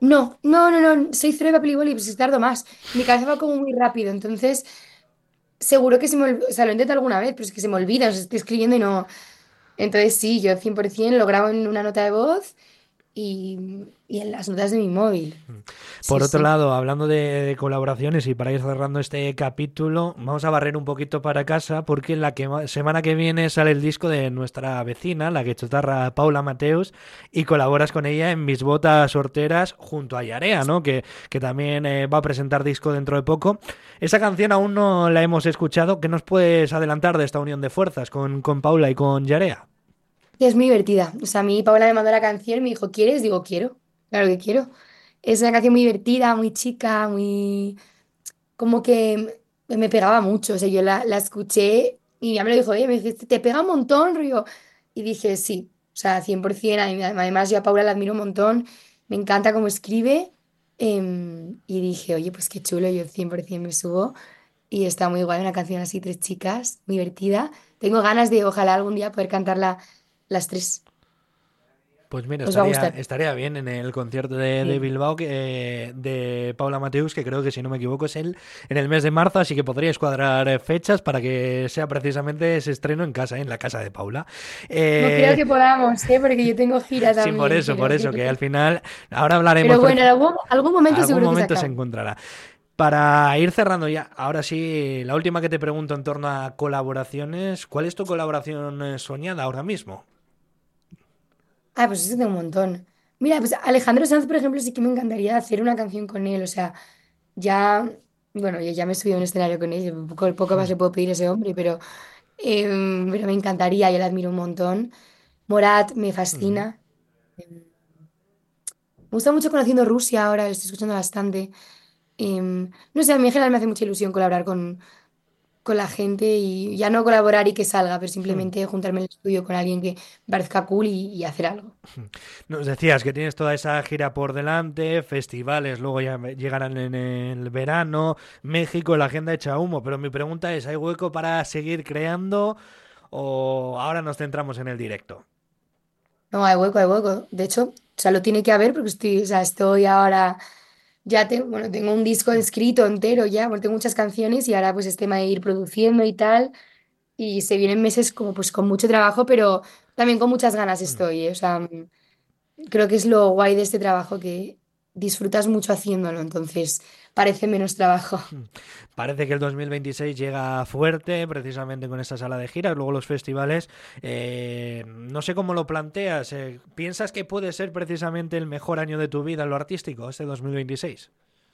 [SPEAKER 10] No, no, no, no, soy cero de papel y boli, pues tardo más. Mi cabeza va como muy rápido, entonces seguro que se me olvida, o sea, lo intento alguna vez, pero es que se me olvida, o sea, estoy escribiendo y no. Entonces sí, yo cien por ciento lo grabo en una nota de voz y, y en las notas de mi móvil.
[SPEAKER 1] Por
[SPEAKER 10] Sí,
[SPEAKER 1] otro
[SPEAKER 10] sí.
[SPEAKER 1] lado, hablando de, de colaboraciones y para ir cerrando este capítulo, vamos a barrer un poquito para casa porque la que, semana que viene sale el disco de nuestra vecina, la quechotarra Paula Mateus, y colaboras con ella en Mis botas horteras junto a Yarea, ¿no? Que, que también eh, va a presentar disco dentro de poco. Esa canción aún no la hemos escuchado. ¿Qué nos puedes adelantar de esta unión de fuerzas con, con Paula y con Yarea?
[SPEAKER 10] Y es muy divertida. O sea, a mí Paula me mandó la canción y me dijo, ¿quieres? Digo, quiero. Claro que quiero. Es una canción muy divertida, muy chica, muy... Como que me me pegaba mucho. O sea, yo la, la escuché y ya me lo dijo ella, me dijiste, te pega un montón, Río. Y dije, sí. O sea, cien por ciento. A mí- Además, yo a Paula la admiro un montón. Me encanta cómo escribe. Em, y dije, oye, pues qué chulo, yo cien por ciento me subo. Y está muy guay, una canción así, tres chicas, muy divertida. Tengo ganas de, ojalá algún día poder cantarla las tres.
[SPEAKER 1] Pues mira,
[SPEAKER 10] Os va a
[SPEAKER 1] estaría,
[SPEAKER 10] gustar.
[SPEAKER 1] estaría bien en el concierto de, de
[SPEAKER 10] Sí.
[SPEAKER 1] Bilbao que, eh, de Paula Mateus, que creo que si no me equivoco es el, en el mes de marzo, así que podríais cuadrar eh, fechas para que sea precisamente ese estreno en casa, eh, en la casa de Paula.
[SPEAKER 10] No creo
[SPEAKER 1] Eh,
[SPEAKER 10] que podamos, ¿eh? Porque yo tengo gira
[SPEAKER 1] sí, por
[SPEAKER 10] también,
[SPEAKER 1] eso, por
[SPEAKER 10] pero
[SPEAKER 1] eso,
[SPEAKER 10] creo
[SPEAKER 1] que al
[SPEAKER 10] que...
[SPEAKER 1] final, ahora hablaremos,
[SPEAKER 10] Pero
[SPEAKER 1] pero
[SPEAKER 10] bueno, en algún, algún momento
[SPEAKER 1] algún
[SPEAKER 10] seguro que
[SPEAKER 1] momento se
[SPEAKER 10] sacamos.
[SPEAKER 1] encontrará. Para ir cerrando ya, ahora sí, la última que te pregunto en torno a colaboraciones, ¿cuál es tu colaboración eh, soñada ahora mismo?
[SPEAKER 10] Ah, pues eso tengo un montón. Mira, pues Alejandro Sanz, por ejemplo, sí que me encantaría hacer una canción con él. O sea, ya, bueno, yo ya me he subido a un escenario con él, poco, poco más le puedo pedir a ese hombre, pero, em, pero me encantaría, yo la admiro un montón. Morat me
[SPEAKER 1] Ujú.
[SPEAKER 10] fascina. Me gusta mucho conociendo Rusia ahora, lo estoy escuchando bastante. Em, no sé, a mí en general me hace mucha ilusión colaborar con, con la gente y ya no colaborar y que salga, pero
[SPEAKER 1] Hmm.
[SPEAKER 10] simplemente juntarme en el estudio con alguien que me parezca cool y, y hacer algo.
[SPEAKER 1] Nos decías que tienes toda esa gira por delante, festivales, luego ya me- llegarán en el verano, México, la agenda hecha humo, pero mi pregunta es, ¿hay hueco para seguir creando o ahora nos centramos en el directo?
[SPEAKER 10] No, hay hueco, hay hueco. De hecho, o sea, lo tiene que haber porque estoy, o sea, estoy ahora, ya tengo, bueno, tengo un disco escrito entero ya, porque tengo muchas canciones y ahora pues es tema de ir produciendo y tal. Y se vienen meses como pues con mucho trabajo, pero también con muchas ganas
[SPEAKER 1] Hmm.
[SPEAKER 10] estoy, ¿eh? O sea, mm, creo que es lo guay de este trabajo, que disfrutas mucho haciéndolo, entonces parece menos trabajo.
[SPEAKER 1] Parece que el dos mil veintiséis llega fuerte, precisamente con esta sala de giras, luego los festivales. Eh, no sé cómo lo planteas. eh, ¿Piensas que puede ser precisamente el mejor año de tu vida en lo artístico, este dos mil veintiséis?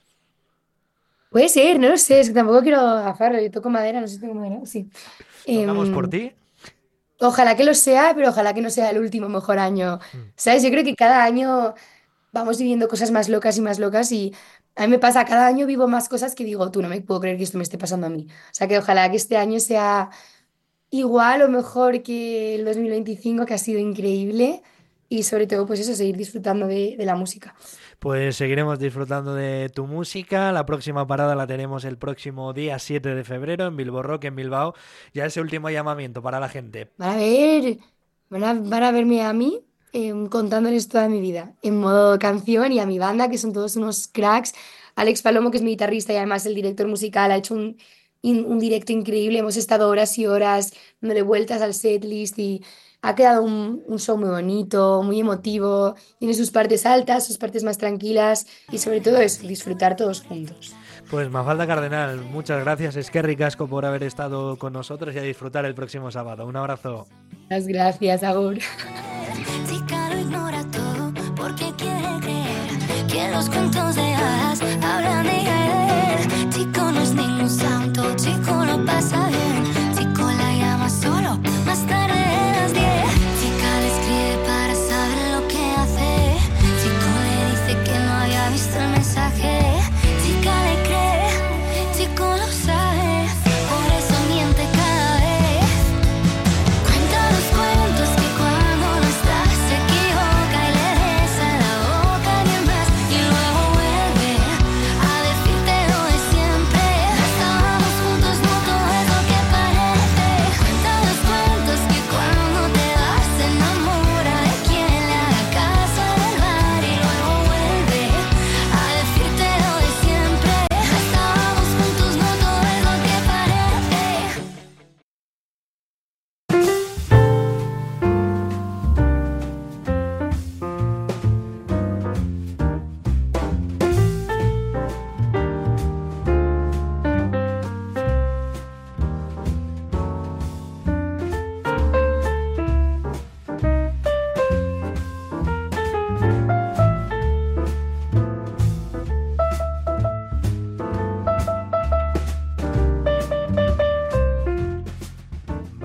[SPEAKER 10] Puede ser, no lo sé, es que tampoco quiero agafarlo, yo toco madera, no sé si tengo madera, sí.
[SPEAKER 1] ¿Tocamos por
[SPEAKER 10] Em,
[SPEAKER 1] ti?
[SPEAKER 10] Ojalá que lo sea, pero ojalá que no sea el último mejor año.
[SPEAKER 1] Mm.
[SPEAKER 10] ¿Sabes? Yo creo que cada año vamos viviendo cosas más locas y más locas y a mí me pasa, cada año vivo más cosas que digo, tú no me puedo creer que esto me esté pasando a mí. O sea que ojalá que este año sea igual o mejor que el dos mil veinticinco, que ha sido increíble y sobre todo pues eso, seguir disfrutando de, de la música.
[SPEAKER 1] Pues seguiremos disfrutando de tu música. La próxima parada la tenemos el próximo día siete de febrero en Bilbo Rock, en Bilbao. Ya ese último llamamiento para la gente.
[SPEAKER 10] Van a ver, van a, van a verme a mí em, contándoles toda mi vida en modo canción y a mi banda, que son todos unos cracks. Alex Palomo, que es mi guitarrista y además el director musical, ha hecho un, in- un directo increíble. Hemos estado horas y horas dándole vueltas al setlist y ha quedado un, un show muy bonito, muy emotivo. Tiene sus partes altas, sus partes más tranquilas y sobre todo eso, disfrutar todos juntos.
[SPEAKER 1] Pues Mafalda Cardenal, muchas gracias. Es que ricasco por haber estado con nosotros y a disfrutar el próximo sábado. Un abrazo.
[SPEAKER 10] Muchas gracias, Agur.
[SPEAKER 4] Chica lo ignora todo porque quiere creer que los cuentos de hadas hablan de ella y de él. Chico no es ningún santo, chico lo pasa bien. Chico la llama solo más tarde de las diez. Chica le escribe para saber lo que hace. Chico le dice que no había visto el mensaje. Chica le cree, chico lo sabe, por eso miente cada vez. Cuenta los cuentos que cuando no estás se equivoca y le besa en la boca a alguien más y luego vuelve a decirte lo de siempre.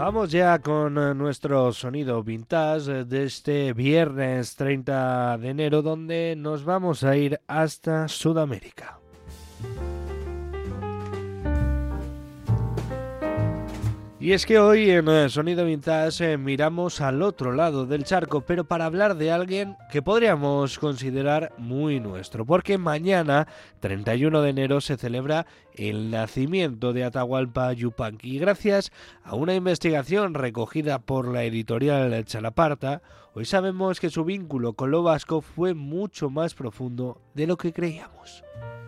[SPEAKER 1] Vamos ya con nuestro sonido vintage de este viernes treinta de enero, donde nos vamos a ir hasta Sudamérica. Y es que hoy en el Sonido Vintage eh, miramos al otro lado del charco, pero para hablar de alguien que podríamos considerar muy nuestro, porque mañana, treinta y uno de enero, se celebra el nacimiento de Atahualpa Yupanqui. Y gracias a una investigación recogida por la editorial Chalaparta, hoy sabemos que su vínculo con lo vasco fue mucho más profundo de lo que creíamos.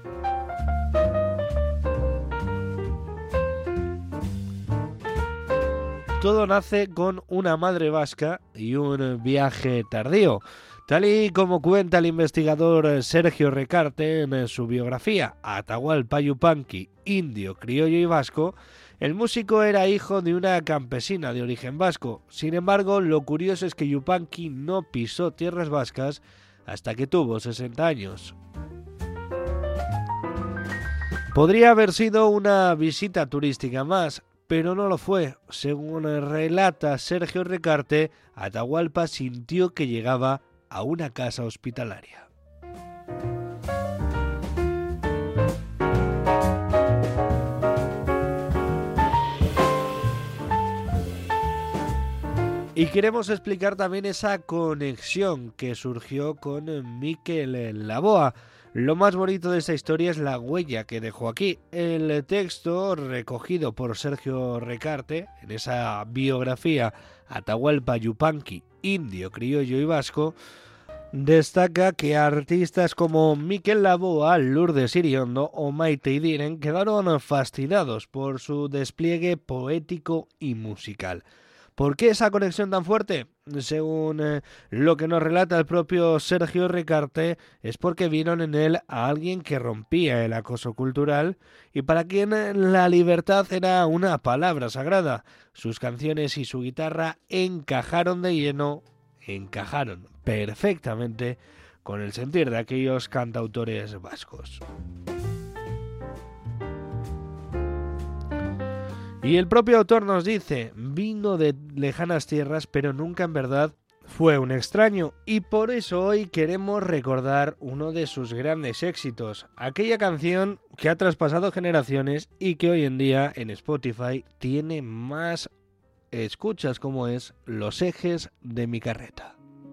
[SPEAKER 1] Todo nace con una madre vasca y un viaje tardío. Tal y como cuenta el investigador Sergio Recarte en su biografía Atahualpa Yupanqui, indio, criollo y vasco, el músico era hijo de una campesina de origen vasco. Sin embargo, lo curioso es que Yupanqui no pisó tierras vascas hasta que tuvo sesenta años. Podría haber sido una visita turística más, pero no lo fue. Según relata Sergio Recarte, Atahualpa sintió que llegaba a una casa hospitalaria. Y queremos explicar también esa conexión que surgió con Mikel Laboa. Lo más bonito de esta historia es la huella que dejó aquí. El texto recogido por Sergio Recarte en esa biografía Atahualpa Yupanqui, indio, criollo y vasco, destaca que artistas como Mikel Laboa, Lourdes Iriondo o Maite Idiren quedaron fascinados por su despliegue poético y musical. ¿Por qué esa conexión tan fuerte? Según eh, lo que nos relata el propio Sergio Recarte, es porque vieron en él a alguien que rompía el acoso cultural y para quien la libertad era una palabra sagrada. Sus canciones y su guitarra encajaron de lleno, encajaron perfectamente con el sentir de aquellos cantautores vascos. Y el propio autor nos dice, vino de lejanas tierras, pero nunca en verdad fue un extraño. Y por eso hoy queremos recordar uno de sus grandes éxitos, aquella canción que ha traspasado generaciones y que hoy en día en Spotify tiene más escuchas, como es Los ejes de mi carreta.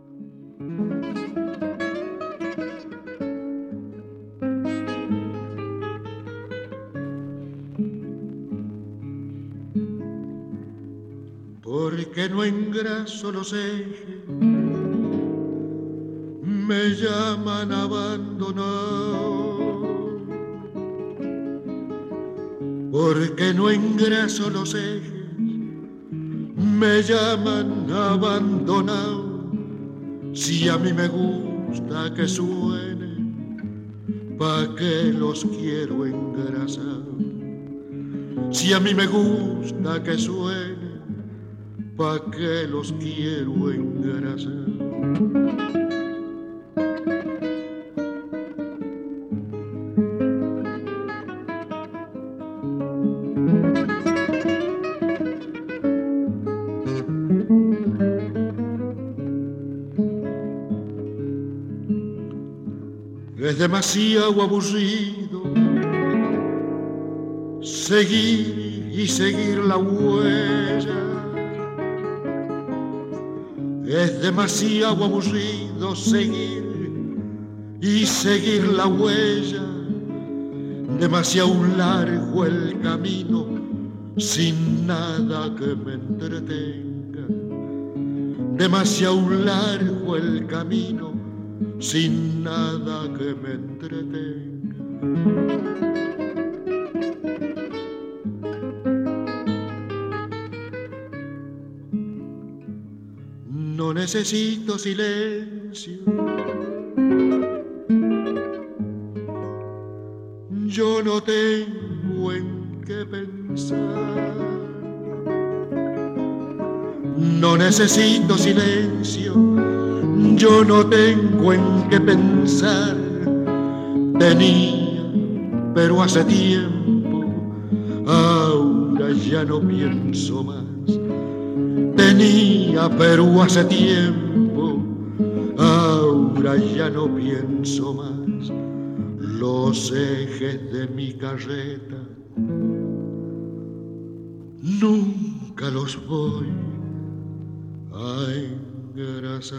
[SPEAKER 11] Porque no engraso los ejes, me llaman abandonado. Porque no engraso los ejes, me llaman abandonado. Si a mí me gusta que suene, ¿pa' qué los quiero engrasar? Si a mí me gusta que suene, ¿pa' qué los quiero engrasar? Es demasiado aburrido seguir y seguir la huella. Es demasiado aburrido seguir y seguir la huella. Demasiado largo el camino sin nada que me entretenga. Demasiado largo el camino sin nada que me entretenga. No necesito silencio, yo no tengo en qué pensar. No necesito silencio, yo no tengo en qué pensar. Tenía, pero hace tiempo, ahora ya no pienso más. tenía, pero hace tiempo, ahora ya no pienso más. Los ejes de mi carreta nunca los voy a engrasar.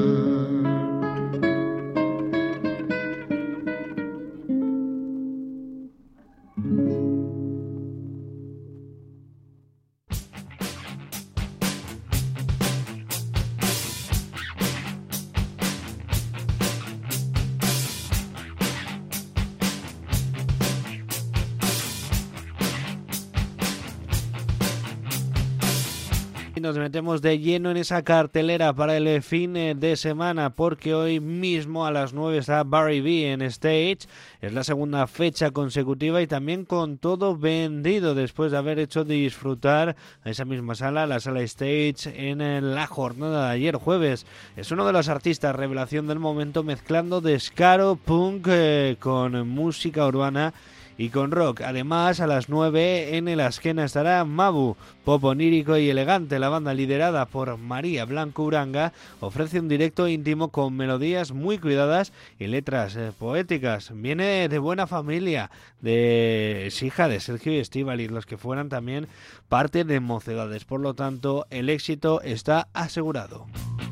[SPEAKER 1] Nos metemos de lleno en esa cartelera para el fin de semana, porque hoy mismo a las nueve está Barry B en Stage. Es la segunda fecha consecutiva y también con todo vendido después de haber hecho disfrutar a esa misma sala, la sala Stage, en la jornada de ayer jueves. Es uno de los artistas revelación del momento, mezclando descaro, punk eh, con música urbana y con rock. Además, a las nueve en el Azkena estará Mabu, pop onírico y elegante. La banda, liderada por María Blanco Uranga, ofrece un directo íntimo con melodías muy cuidadas y letras eh, poéticas. Viene de buena familia, de es hija de Sergio y Estíbaliz, los que fueran también parte de Mocedades. Por lo tanto, el éxito está asegurado.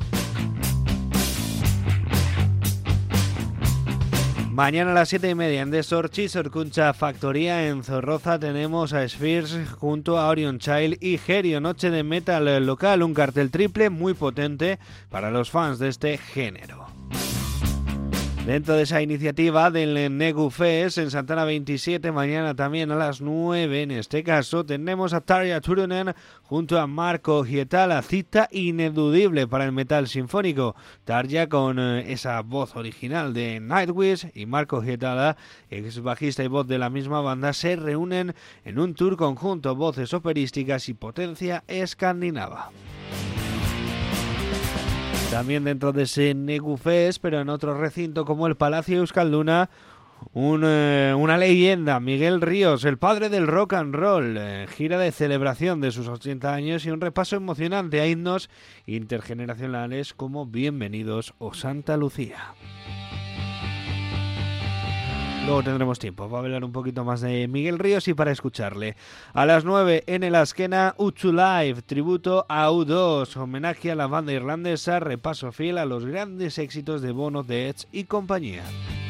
[SPEAKER 1] Mañana a las siete y media en The Sorchi, Sorcuncha Factoría en Zorroza, tenemos a Spheres junto a Orion Child y Gerio, noche de metal local, un cartel triple muy potente para los fans de este género. Dentro de esa iniciativa del Negu Fest en Santana veintisiete, mañana también a las nueve, en este caso, tenemos a Tarja Turunen junto a Marco Hietala, cita ineludible para el metal sinfónico. Tarja con eh, esa voz original de Nightwish y Marco Hietala, ex bajista y voz de la misma banda, se reúnen en un tour conjunto, voces operísticas y potencia escandinava. También dentro de ese Negu Fest, pero en otro recinto como el Palacio Euskalduna, un, eh, una leyenda, Miguel Ríos, el padre del rock and roll, eh, gira de celebración de sus ochenta años y un repaso emocionante a himnos intergeneracionales como Bienvenidos o Santa Lucía. Luego tendremos tiempo para hablar un poquito más de Miguel Ríos y para escucharle. A las nueve en el Azkena, Uchu Live, tributo a U dos, homenaje a la banda irlandesa, repaso fiel a los grandes éxitos de Bono, The Edge y compañía.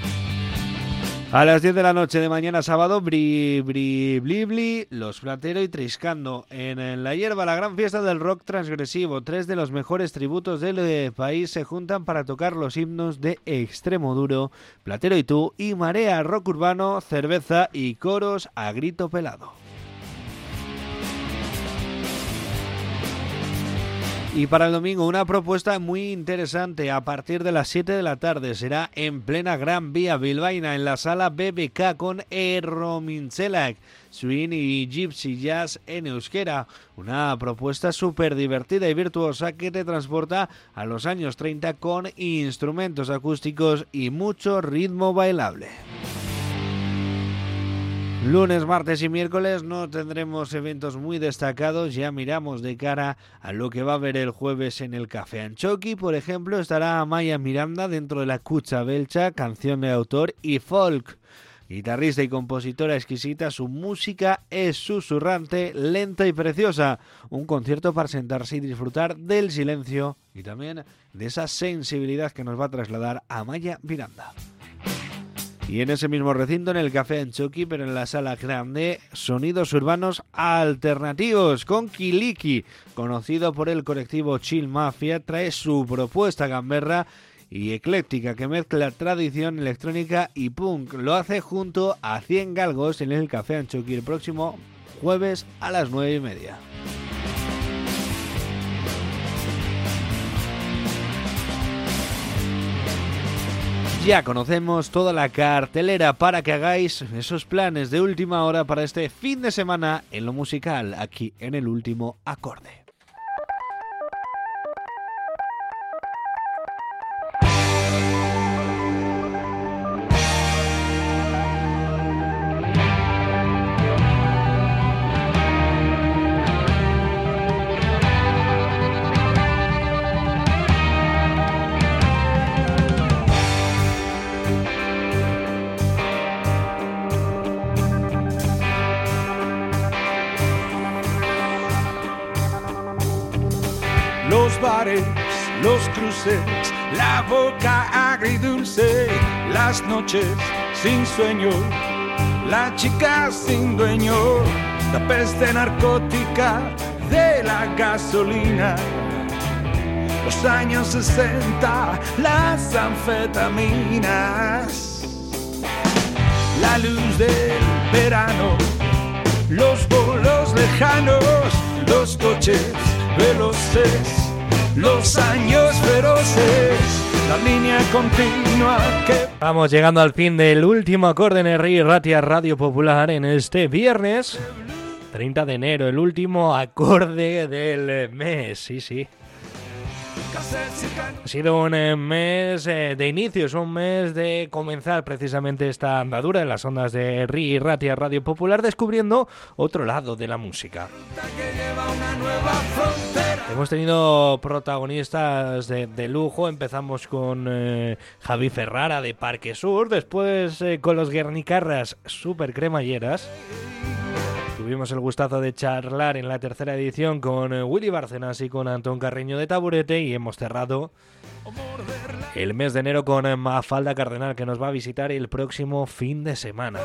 [SPEAKER 1] A las diez de la noche de mañana sábado, Bri, Bri, Blibli, Los Platero y Triscando. En La Hierba, la gran fiesta del rock transgresivo. Tres de los mejores tributos del país se juntan para tocar los himnos de Extremo Duro, Platero y Tú, y Marea, rock urbano, cerveza y coros a grito pelado. Y para el domingo una propuesta muy interesante a partir de las siete de la tarde. Será en plena Gran Vía bilbaína en la sala B B K con Erromintzelak, swing y gypsy jazz en euskera. Una propuesta súper divertida y virtuosa que te transporta a los años treinta con instrumentos acústicos y mucho ritmo bailable. Lunes, martes y miércoles no tendremos eventos muy destacados, ya miramos de cara a lo que va a haber el jueves en el Café Antxoki. Por ejemplo, estará Amaya Miranda dentro de la Kutxa Belcha, canción de autor y folk. Guitarrista y compositora exquisita, su música es susurrante, lenta y preciosa. Un concierto para sentarse y disfrutar del silencio y también de esa sensibilidad que nos va a trasladar Amaya Miranda. Y en ese mismo recinto, en el Café Antxoki, pero en la sala grande, sonidos urbanos alternativos con Kiliki, conocido por el colectivo Chill Mafia, trae su propuesta gamberra y ecléctica que mezcla tradición electrónica y punk. Lo hace junto a cien galgos en el Café Antxoki el próximo jueves a las nueve y media. Ya conocemos toda la cartelera para que hagáis esos planes de última hora para este fin de semana en lo musical, aquí en El Último Acorde.
[SPEAKER 12] los bares, los cruces, la boca agridulce, las noches sin sueño, la chica sin dueño, la peste narcótica de la gasolina, los años sesenta, las anfetaminas, la luz del verano, los bolos lejanos, los coches veloces, los años feroces, la línea continua que...
[SPEAKER 1] Vamos llegando al fin del último acorde en Herri Ratia Radio Popular en este viernes treinta de enero, el último acorde del mes, sí, sí. Ha sido un mes de inicios, un mes de comenzar precisamente esta andadura en las ondas de Herri Ratia Radio Popular, descubriendo otro lado de la música. Hemos tenido protagonistas de, de lujo. Empezamos con eh, Javi Ferrara de Parque Sur, después eh, con los Guernicarras Super Cremalleras. Tuvimos el gustazo de charlar en la tercera edición con eh, Willy Bárcenas y con Antón Carreño de Taburete, y hemos cerrado el mes de enero con eh, Mafalda Cardenal, que nos va a visitar el próximo fin de semana.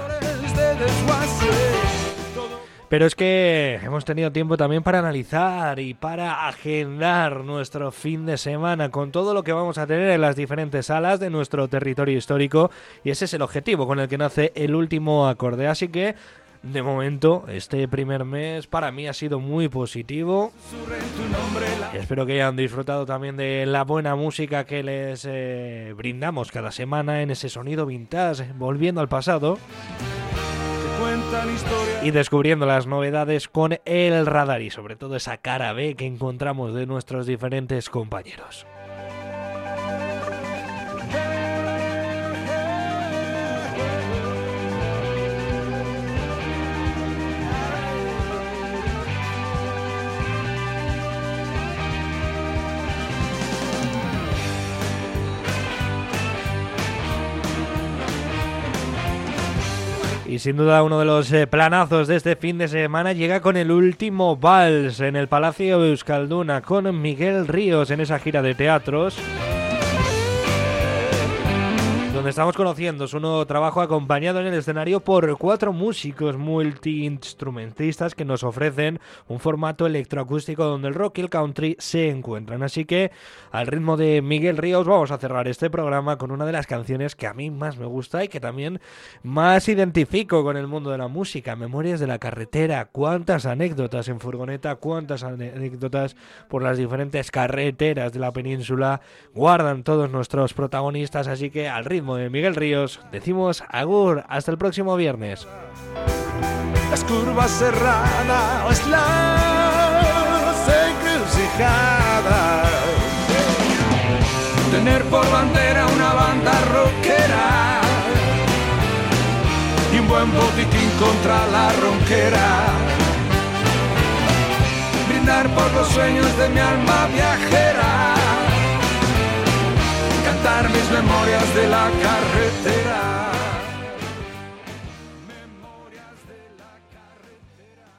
[SPEAKER 1] Pero es que hemos tenido tiempo también para analizar y para agendar nuestro fin de semana con todo lo que vamos a tener en las diferentes salas de nuestro territorio histórico, y ese es el objetivo con el que nace el último acorde. Así que, de momento, este primer mes para mí ha sido muy positivo. Espero que hayan disfrutado también de la buena música que les eh, brindamos cada semana en ese sonido vintage, volviendo al pasado y descubriendo las novedades con el radar, y sobre todo esa cara B que encontramos de nuestros diferentes compañeros. Y sin duda uno de los eh, planazos de este fin de semana llega con el último vals en el Palacio Euskalduna, con Miguel Ríos en esa gira de teatros, donde estamos conociendo su nuevo trabajo, acompañado en el escenario por cuatro músicos multiinstrumentistas que nos ofrecen un formato electroacústico donde el rock y el country se encuentran. Así que, al ritmo de Miguel Ríos, vamos a cerrar este programa con una de las canciones que a mí más me gusta y que también más identifico con el mundo de la música: Memorias de la carretera. Cuántas anécdotas en furgoneta, cuántas anécdotas por las diferentes carreteras de la península guardan todos nuestros protagonistas. Así que, al ritmo de Miguel Ríos, decimos agur, hasta el próximo viernes.
[SPEAKER 12] Las curvas cerradas, las encrucijadas, tener por bandera una banda rockera y un buen botiquín contra la ronquera, brindar por los sueños de mi alma viajera, cantar mis memorias de la carrera.